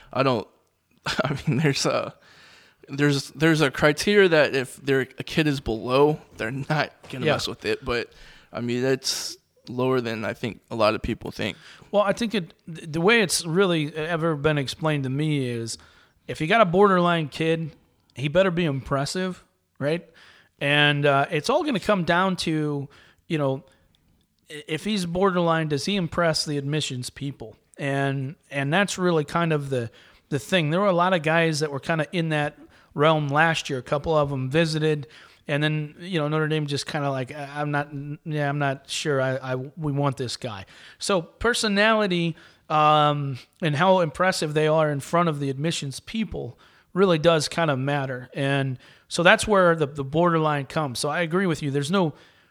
[SPEAKER 3] there's a criteria that if a kid is below, they're not going to mess with it. But, I mean, it's lower than I think a lot of people think.
[SPEAKER 4] Well, I think the way it's really ever been explained to me is if you got a borderline kid, he better be impressive, right? And it's all going to come down to, if he's borderline, does he impress the admissions people? And that's really kind of the thing. There were a lot of guys that were kind of in that realm last year. A couple of them visited, and then Notre Dame just kind of I'm not sure we want this guy. So personality and how impressive they are in front of the admissions people really does kind of matter, and so that's where the borderline comes. So I agree with you. There's no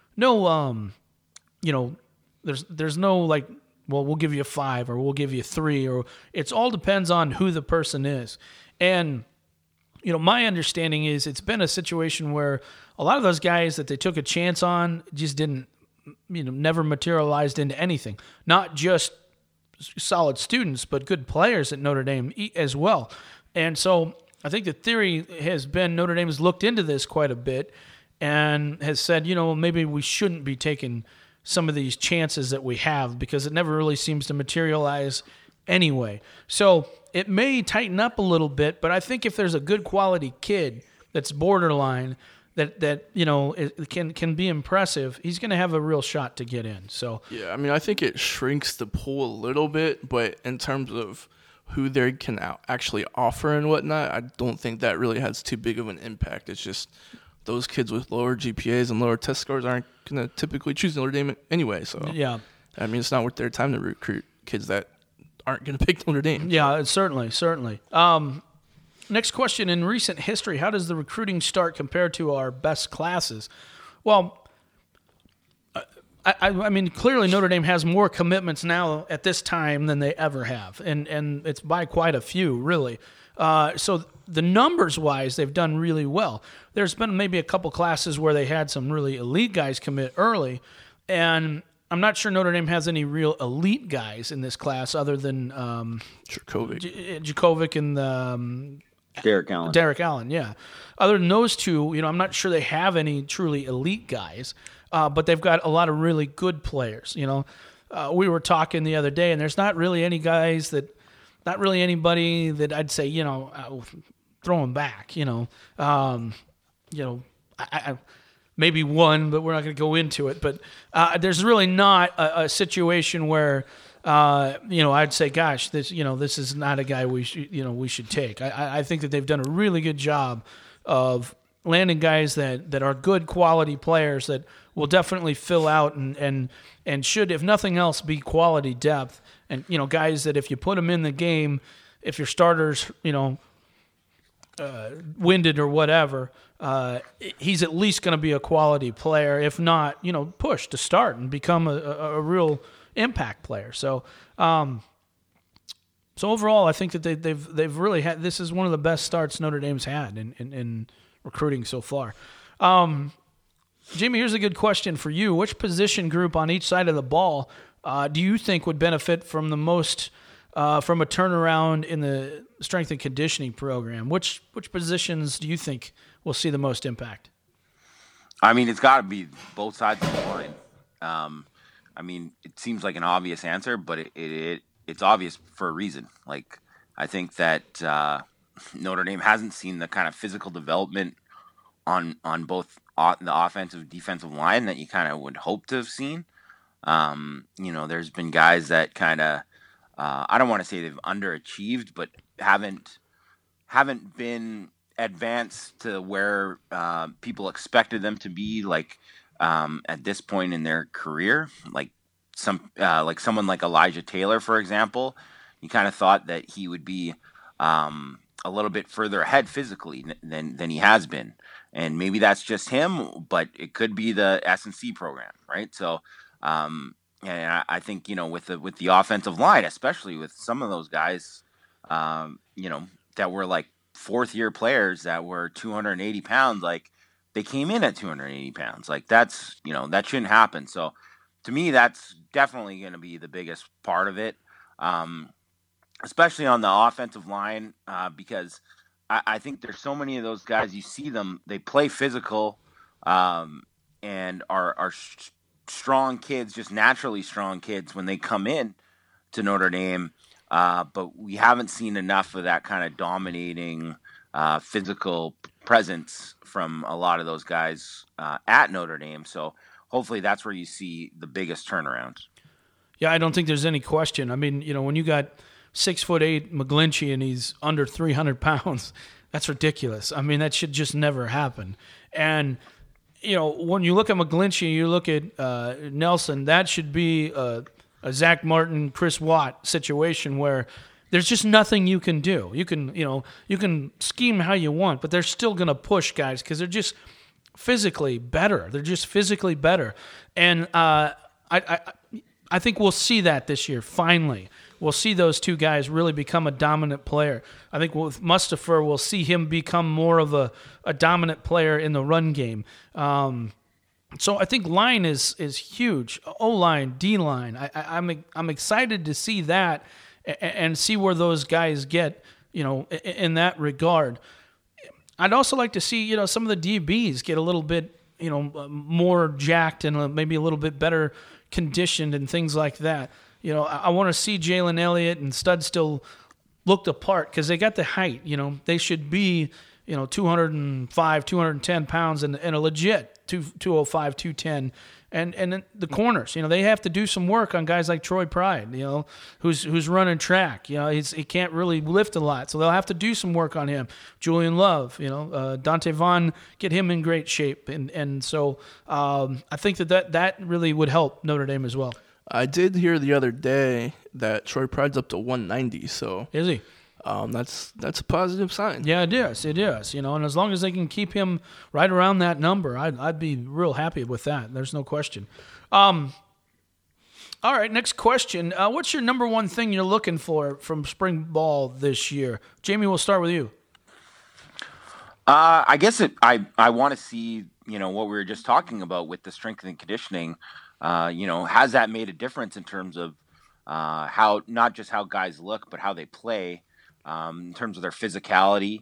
[SPEAKER 4] there's no well, we'll give you a 5 or we'll give you a 3, or it's all depends on who the person is. And, my understanding is it's been a situation where a lot of those guys that they took a chance on just didn't, never materialized into anything. Not just solid students, but good players at Notre Dame as well. And so I think the theory has been Notre Dame has looked into this quite a bit and has said, maybe we shouldn't be taking some of these chances that we have because it never really seems to materialize anyway. So it may tighten up a little bit, but I think if there's a good quality kid that's borderline that it can be impressive, he's going to have a real shot to get in. So
[SPEAKER 3] yeah, I mean, I think it shrinks the pool a little bit, but in terms of who they can actually offer and whatnot, I don't think that really has too big of an impact. It's just those kids with lower GPAs and lower test scores aren't going to typically choose Notre Dame anyway. So
[SPEAKER 4] yeah,
[SPEAKER 3] I mean, it's not worth their time to recruit kids that aren't going to pick Notre Dame.
[SPEAKER 4] Yeah, certainly. Next question. In recent history, how does the recruiting start compared to our best classes? Well, I mean, clearly Notre Dame has more commitments now at this time than they ever have, and it's by quite a few, really. So the numbers-wise, they've done really well. There's been maybe a couple classes where they had some really elite guys commit early, and I'm not sure Notre Dame has any real elite guys in this class other than Djokovic and Derek Allen, yeah. Other than those two, I'm not sure they have any truly elite guys, but they've got a lot of really good players. We were talking the other day, and there's not really any guys not really anybody that I'd say, throw him back, maybe one, but we're not going to go into it. But there's really not a situation where I'd say, gosh, this is not a guy we should take. I think that they've done a really good job of landing guys that are good quality players that will definitely fill out and should, if nothing else, be quality depth. And, guys that if you put them in the game, if your starters, winded or whatever, he's at least going to be a quality player, if not, pushed to start and become a real impact player. So overall, I think that they've really had, this is one of the best starts Notre Dame's had in recruiting so far. Jamie, here's a good question for you. Which position group on each side of the ball do you think would benefit from the most from a turnaround in the strength and conditioning program? Which positions do you think will see the most impact?
[SPEAKER 5] I mean, it's got to be both sides of the line. I mean, it seems like an obvious answer, but it's obvious for a reason. Like, I think that Notre Dame hasn't seen the kind of physical development on both the offensive, defensive line that you kind of would hope to have seen. There's been guys that kind of, I don't want to say they've underachieved, but haven't been advanced to where people expected them to be, like at this point in their career. Like someone like Elijah Taylor, for example, you kind of thought that he would be a little bit further ahead physically than he has been. And maybe that's just him, but it could be the S&C program, right? So, and I think, with the offensive line, especially with some of those guys, that were like fourth-year players that were 280 pounds, like they came in at 280 pounds. Like that's, that shouldn't happen. So to me, that's definitely going to be the biggest part of it, especially on the offensive line, because I think there's so many of those guys, you see them, they play physical and are strong kids, just naturally strong kids when they come in to Notre Dame. But we haven't seen enough of that kind of dominating physical presence from a lot of those guys at Notre Dame. So hopefully that's where you see the biggest turnaround.
[SPEAKER 4] Yeah, I don't think there's any question. I mean, when you got 6'8" McGlinchey and he's under 300 pounds, that's ridiculous. I mean, that should just never happen. And when you look at McGlinchey, you look at Nelson, that should be a Zach Martin, Chris Watt situation where there's just nothing you can do. You can scheme how you want, but they're still going to push guys because they're just physically better. They're just physically better. And I think we'll see that this year, finally. We'll see those two guys really become a dominant player. I think with Mustipher, we'll see him become more of a dominant player in the run game. So I think line is huge. O-line, D-line. I'm excited to see that and see where those guys get, in that regard. I'd also like to see, some of the DBs get a little bit, more jacked and maybe a little bit better conditioned and things like that. I want to see Jalen Elliott and Stud still look the part because they got the height. They should be, 205, 210 pounds and a legit 205, 210. And then the corners, they have to do some work on guys like Troy Pride, who's running track. He can't really lift a lot, so they'll have to do some work on him. Julian Love, Dante Vaughn, get him in great shape. And so I think that really would help Notre Dame as well.
[SPEAKER 3] I did hear the other day that Troy Pride's up to 190. So
[SPEAKER 4] is he?
[SPEAKER 3] That's a positive sign.
[SPEAKER 4] Yeah, it is. It is. And as long as they can keep him right around that number, I'd be real happy with that. There's no question. All right, next question. What's your number one thing you're looking for from spring ball this year? Jamie, we'll start with you.
[SPEAKER 5] I guess I want to see, what we were just talking about with the strength and conditioning. Has that made a difference in terms of how, not just how guys look, but how they play, in terms of their physicality,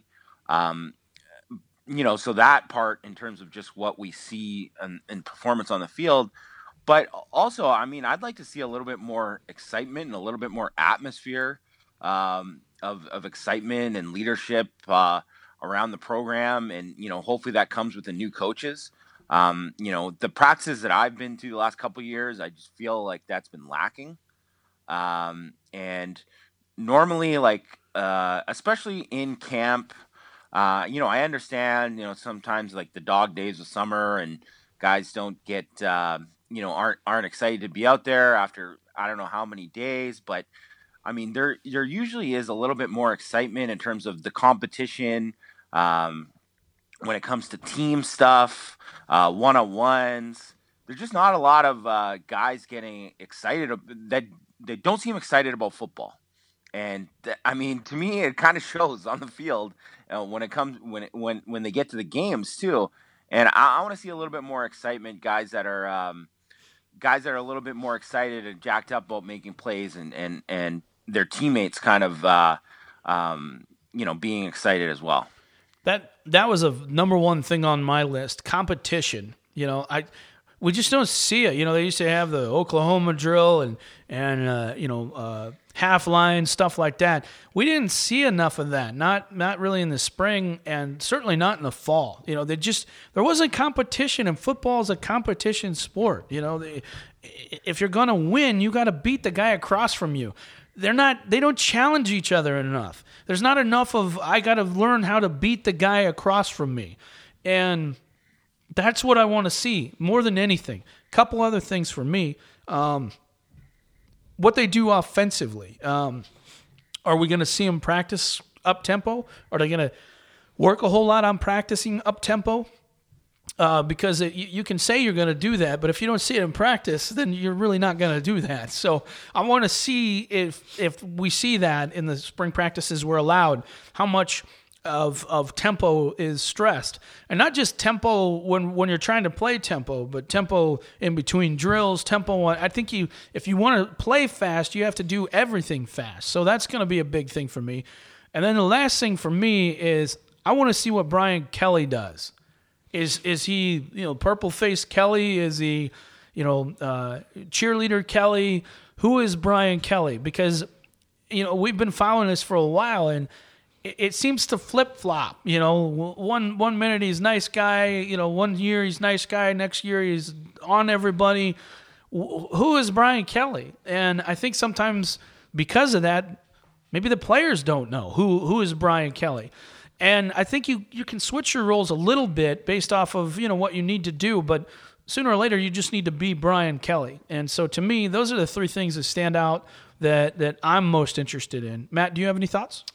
[SPEAKER 5] so that part in terms of just what we see in performance on the field, but also, I mean, I'd like to see a little bit more excitement and a little bit more atmosphere, of excitement and leadership, around the program. And, hopefully that comes with the new coaches. The practices that I've been to the last couple of years, I just feel like that's been lacking. And normally, especially in camp, I understand, sometimes like the dog days of summer and guys don't get, aren't excited to be out there after I don't know how many days, but I mean, there usually is a little bit more excitement in terms of the competition when it comes to team stuff, one-on-ones. There's just not a lot of guys getting excited that they don't seem excited about football. And to me, it kind of shows on the field when it comes when they get to the games too. And I want to see a little bit more excitement, guys that are a little bit more excited and jacked up about making plays and their teammates kind of being excited as well.
[SPEAKER 4] That was a number one thing on my list. Competition. We just don't see it. They used to have the Oklahoma drill and half line, stuff like that. We didn't see enough of that. Not really in the spring, and certainly not in the fall. There wasn't competition, and football is a competition sport. If you're gonna win, you got to beat the guy across from you. They don't challenge each other enough. There's not enough of, I got to learn how to beat the guy across from me. And that's what I want to see more than anything. A couple other things for me. What they do offensively. Are we going to see them practice up-tempo? Are they going to work a whole lot on practicing up-tempo? Because you can say you're going to do that, but if you don't see it in practice, then you're really not going to do that. So I want to see if we see that in the spring practices we're allowed, how much of tempo is stressed. And not just tempo when you're trying to play tempo, but tempo in between drills, tempo. I think if you want to play fast, you have to do everything fast. So that's going to be a big thing for me. And then the last thing for me is I want to see what Brian Kelly does. Is he, purple-faced Kelly? Is he, cheerleader Kelly? Who is Brian Kelly? Because, we've been following this for a while, and it seems to flip-flop. One minute he's nice guy. 1 year he's nice guy. Next year he's on everybody. Who is Brian Kelly? And I think sometimes because of that, maybe the players don't know who is Brian Kelly. And I think you can switch your roles a little bit based off of, what you need to do, but sooner or later you just need to be Brian Kelly. And so to me, those are the three things that stand out that I'm most interested in. Matt, do you have any thoughts?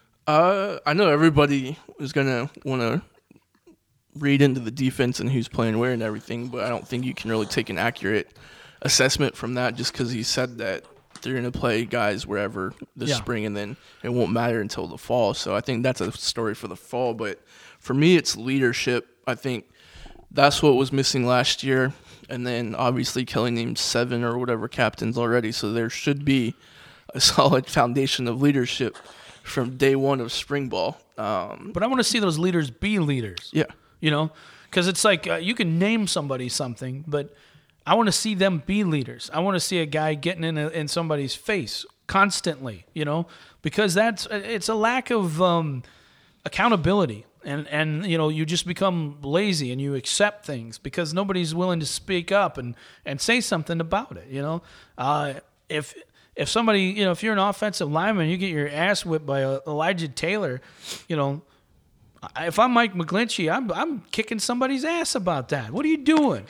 [SPEAKER 3] I know everybody is going to want to read into the defense and who's playing where and everything, but I don't think you can really take an accurate assessment from that just because he said that they're going to play guys wherever this spring, and then it won't matter until the fall. So I think that's a story for the fall. But for me, it's leadership. I think that's what was missing last year. And then obviously Kelly named 7 or whatever captains already. So there should be a solid foundation of leadership from day one of spring ball.
[SPEAKER 4] But I want to see those leaders be leaders.
[SPEAKER 3] Yeah.
[SPEAKER 4] Because it's like you can name somebody something, but I want to see them be leaders. I want to see a guy getting in somebody's face constantly, because it's a lack of accountability. And you just become lazy and you accept things because nobody's willing to speak up and say something about it, If somebody, if you're an offensive lineman, you get your ass whipped by Elijah Taylor, if I'm Mike McGlinchey, I'm kicking somebody's ass about that. What are you doing?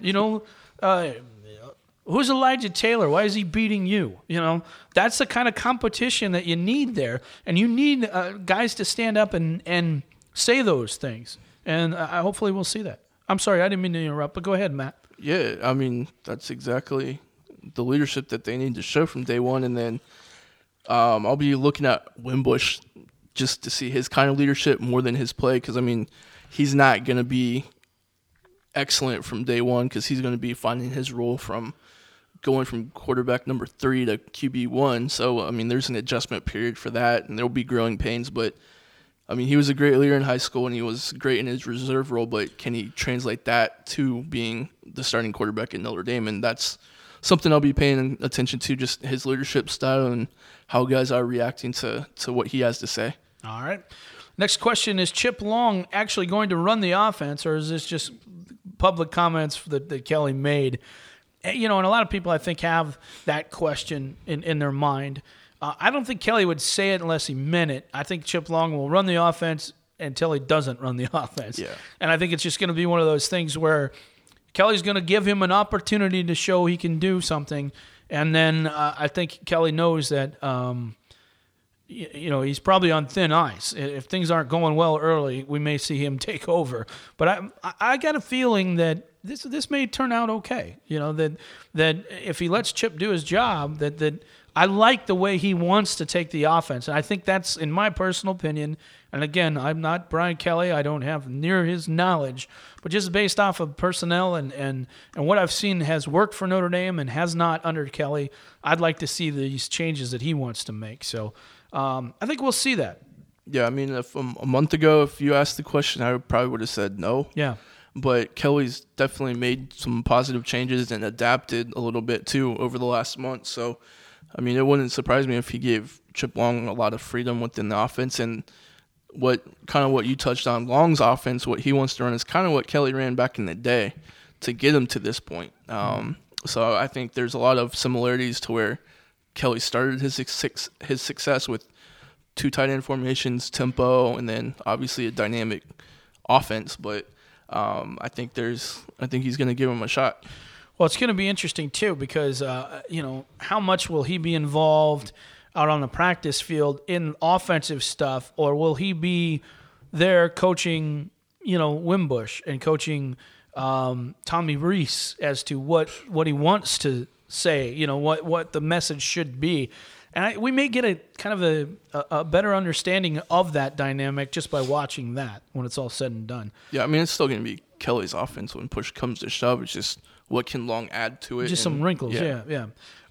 [SPEAKER 4] Who's Elijah Taylor? Why is he beating you? That's the kind of competition that you need there. And you need guys to stand up and say those things. And hopefully we'll see that. I'm sorry, I didn't mean to interrupt, but go ahead, Matt.
[SPEAKER 3] Yeah, that's exactly the leadership that they need to show from day one. And then I'll be looking at Wimbush just to see his kind of leadership more than his play because, he's not going to be excellent from day one because he's going to be finding his role from going from quarterback number 3 to QB1. So, there's an adjustment period for that, and there'll be growing pains. But, he was a great leader in high school, and he was great in his reserve role, but can he translate that to being the starting quarterback at Notre Dame? And that's something I'll be paying attention to, just his leadership style and how guys are reacting to what he has to say.
[SPEAKER 4] All right. Next question, is Chip Long actually going to run the offense, or is this just public comments that Kelly made. And a lot of people I think have that question in their mind. I don't think Kelly would say it unless he meant it. I think Chip Long will run the offense until he doesn't run the offense.
[SPEAKER 3] Yeah.
[SPEAKER 4] And I think it's just going to be one of those things where Kelly's going to give him an opportunity to show he can do something. And then I think Kelly knows that, he's probably on thin ice. If things aren't going well early, we may see him take over. But I got a feeling that this may turn out okay. That if he lets Chip do his job, that I like the way he wants to take the offense. And I think that's, in my personal opinion, and again, I'm not Brian Kelly. I don't have near his knowledge. But just based off of personnel and what I've seen has worked for Notre Dame and has not under Kelly, I'd like to see these changes that he wants to make. So I think we'll see that.
[SPEAKER 3] Yeah, I mean, if a month ago, if you asked the question, I probably would have said no.
[SPEAKER 4] Yeah.
[SPEAKER 3] But Kelly's definitely made some positive changes and adapted a little bit, too, over the last month. So, I mean, it wouldn't surprise me if he gave Chip Long a lot of freedom within the offense. And what you touched on, Long's offense, what he wants to run is kind of what Kelly ran back in the day to get him to this point. So I think there's a lot of similarities to where Kelly started his success with 2 tight end formations, tempo, and then obviously a dynamic offense. But I think he's going to give him a shot.
[SPEAKER 4] Well, it's going to be interesting too because how much will he be involved out on the practice field in offensive stuff, or will he be there coaching Wimbush and coaching Tommy Rees as to what he wants to say, what the message should be. And we may get a kind of a better understanding of that dynamic just by watching that when it's all said and done.
[SPEAKER 3] Yeah, I mean, it's still going to be Kelly's offense when push comes to shove. It's just what can Long add to it.
[SPEAKER 4] Just some wrinkles, yeah.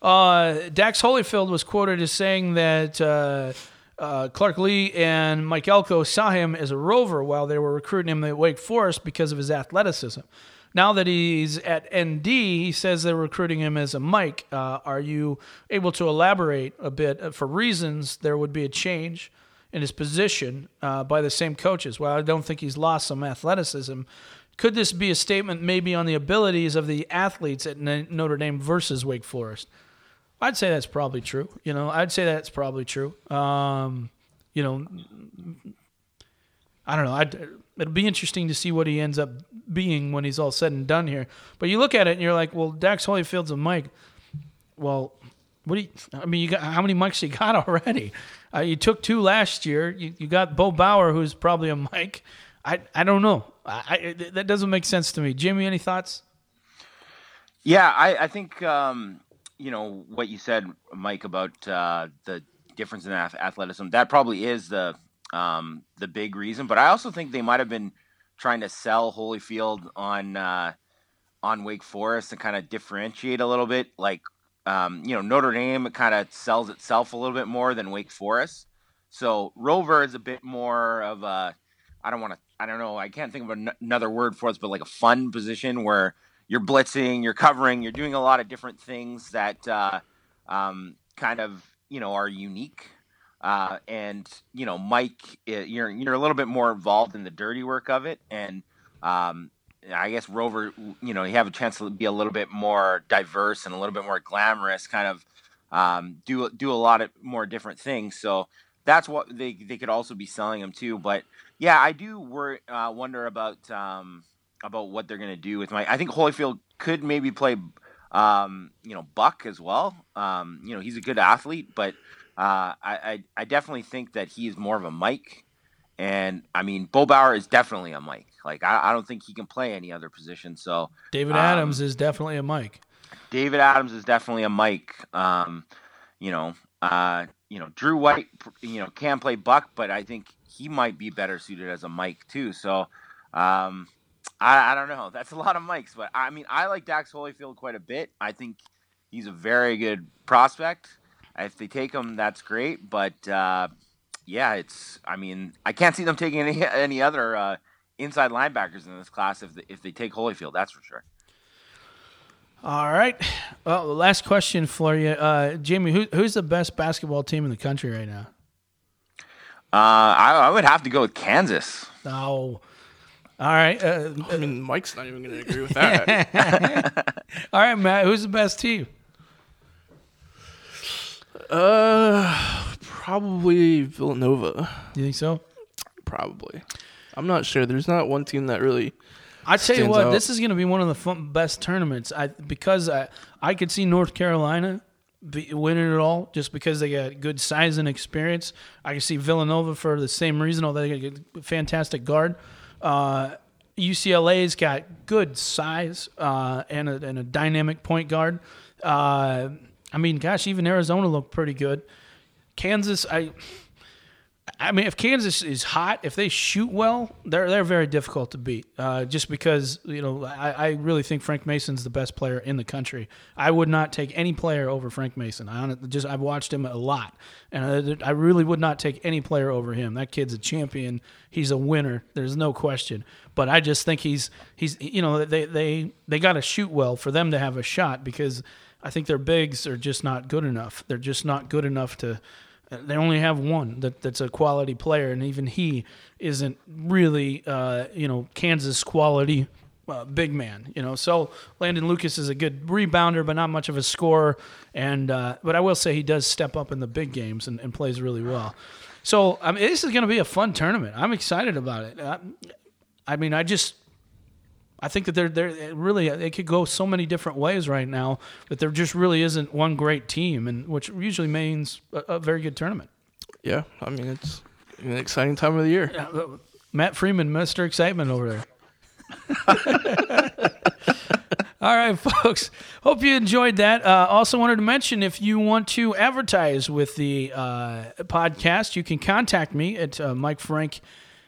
[SPEAKER 4] Dax Holyfield was quoted as saying that Clark Lee and Mike Elko saw him as a rover while they were recruiting him at Wake Forest because of his athleticism. Now that he's at ND, he says they're recruiting him as a Mike. Are you able to elaborate a bit? For reasons, there would be a change in his position by the same coaches. Well, I don't think he's lost some athleticism. Could this be a statement maybe on the abilities of the athletes at Notre Dame versus Wake Forest? I'd say that's probably true. I don't know. It'll be interesting to see what he ends up being when he's all said and done here. But you look at it and you're like, well, Dax Holyfield's a Mike. Well, you got how many Mikes you got already? You took 2 last year. You got Bo Bauer, who's probably a Mike. I don't know. That doesn't make sense to me. Jimmy, any thoughts?
[SPEAKER 5] Yeah, I think what you said, Mike, about the difference in athleticism. That probably is the big reason. But I also think they might have been trying to sell Holyfield on Wake Forest and kind of differentiate a little bit. Like Notre Dame kind of sells itself a little bit more than Wake Forest. So rover is a bit more of a I can't think of another word for it, but like a fun position where you're blitzing, you're covering, you're doing a lot of different things that kind of, are unique. And Mike, you're a little bit more involved in the dirty work of it. And I guess rover, you have a chance to be a little bit more diverse and a little bit more glamorous, kind of do a lot of more different things. So that's what they could also be selling him too. But yeah, I do wonder about what they're going to do with Mike. I think Holyfield could maybe play, Buck as well. He's a good athlete, but I definitely think that he is more of a Mike. And I mean, Bo Bauer is definitely a Mike. Like, I don't think he can play any other position. So
[SPEAKER 4] David Adams is definitely a Mike.
[SPEAKER 5] David Adams is definitely a Mike. Drew White, can play Buck, but I think he might be better suited as a Mike too. So, I don't know. That's a lot of Mikes, but I mean, I like Dax Holyfield quite a bit. I think he's a very good prospect. If they take him, that's great. But I can't see them taking any other inside linebackers in this class if they take Holyfield. That's for sure.
[SPEAKER 4] All right. Well, the last question for you, Jamie. Who's the best basketball team in the country right now?
[SPEAKER 5] I would have to go with Kansas.
[SPEAKER 4] Oh, All right.
[SPEAKER 3] I mean, Mike's not even going to agree with that.
[SPEAKER 4] All right, Matt. Who's the best team?
[SPEAKER 3] Probably Villanova.
[SPEAKER 4] You think so?
[SPEAKER 3] Probably. I'm not sure. There's not one team that really.
[SPEAKER 4] I tell you
[SPEAKER 3] stands
[SPEAKER 4] what,
[SPEAKER 3] out.
[SPEAKER 4] this is going to be one of the best tournaments. Because I could see North Carolina winning it all just because they got good size and experience. I can see Villanova for the same reason, although they got a fantastic guard. UCLA's got good size and a dynamic point guard. I mean, gosh, even Arizona looked pretty good. Kansas, I mean, if Kansas is hot, if they shoot well, they're very difficult to beat. Just because I really think Frank Mason's the best player in the country. I would not take any player over Frank Mason. I've watched him a lot, and I really would not take any player over him. That kid's a champion. He's a winner. There's no question. But I just think he's they got to shoot well for them to have a shot, because I think their bigs are just not good enough. They're just not good enough to. They only have one that's a quality player, and even he isn't really, Kansas quality big man. So Landon Lucas is a good rebounder, but not much of a scorer. But I will say he does step up in the big games and plays really well. So this is going to be a fun tournament. I'm excited about it. I think that they could go so many different ways right now, that there just really isn't one great team, and which usually means a very good tournament.
[SPEAKER 3] Yeah, I mean, it's an exciting time of the year.
[SPEAKER 4] Matt Freeman, Mr. Excitement over there. All right, folks. Hope you enjoyed that. Also wanted to mention, if you want to advertise with the podcast, you can contact me at Mike Frank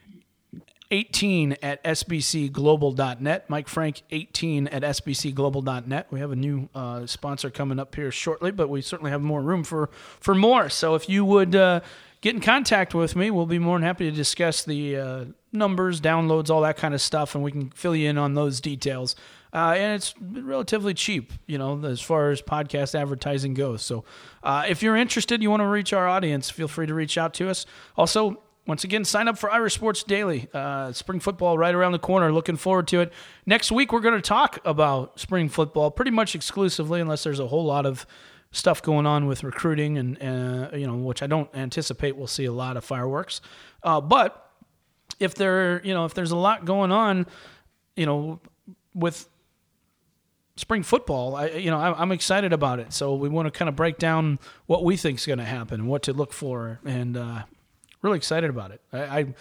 [SPEAKER 4] 18 at sbcglobal.net. Mike Frank 18 at sbcglobal.net. We have a new sponsor coming up here shortly, but we certainly have more room for more. So if you would get in contact with me, we'll be more than happy to discuss the numbers, downloads, all that kind of stuff, and we can fill you in on those details. And it's relatively cheap, as far as podcast advertising goes. So if you're interested, you want to reach our audience, feel free to reach out to us. Also, once again, sign up for Irish Sports Daily. Spring football right around the corner. Looking forward to it. Next week, we're going to talk about spring football pretty much exclusively, unless there's a whole lot of stuff going on with recruiting, and which I don't anticipate we'll see a lot of fireworks. But if there's a lot going on, with spring football, I'm excited about it. So we want to kind of break down what we think is going to happen, what to look for, and really excited about it.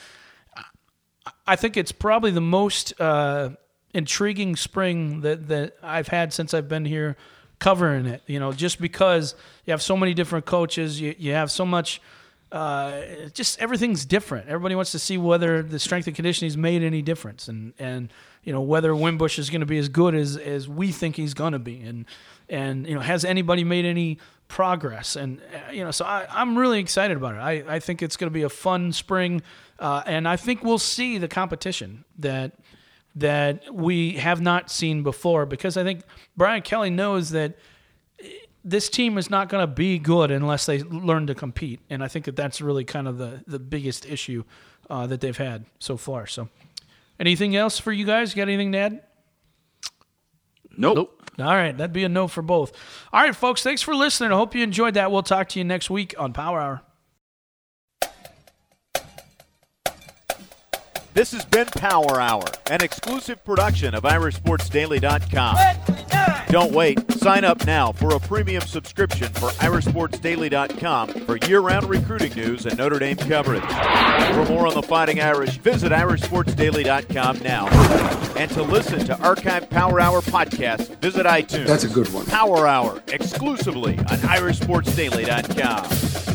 [SPEAKER 4] I think it's probably the most intriguing spring that I've had since I've been here covering it. Just because you have so many different coaches, you have so much. Just everything's different. Everybody wants to see whether the strength and conditioning's made any difference, and whether Wimbush is going to be as good as we think he's going to be, and has anybody made any progress, and so I'm really excited about it. I think it's going to be a fun spring, and I think we'll see the competition that we have not seen before, because I think Brian Kelly knows that this team is not going to be good unless they learn to compete, and I think that's really kind of the biggest issue that they've had so far. So anything else for you guys? Got anything to add?
[SPEAKER 5] Nope.
[SPEAKER 4] All right, that'd be a no for both. All right, folks, thanks for listening. I hope you enjoyed that. We'll talk to you next week on Power Hour.
[SPEAKER 2] This has been Power Hour, an exclusive production of IrishSportsDaily.com. Don't wait. Sign up now for a premium subscription for IrishSportsDaily.com for year-round recruiting news and Notre Dame coverage. For more on the Fighting Irish, visit IrishSportsDaily.com now. And to listen to archived Power Hour podcasts, visit iTunes.
[SPEAKER 1] That's a good one.
[SPEAKER 2] Power Hour, exclusively on IrishSportsDaily.com.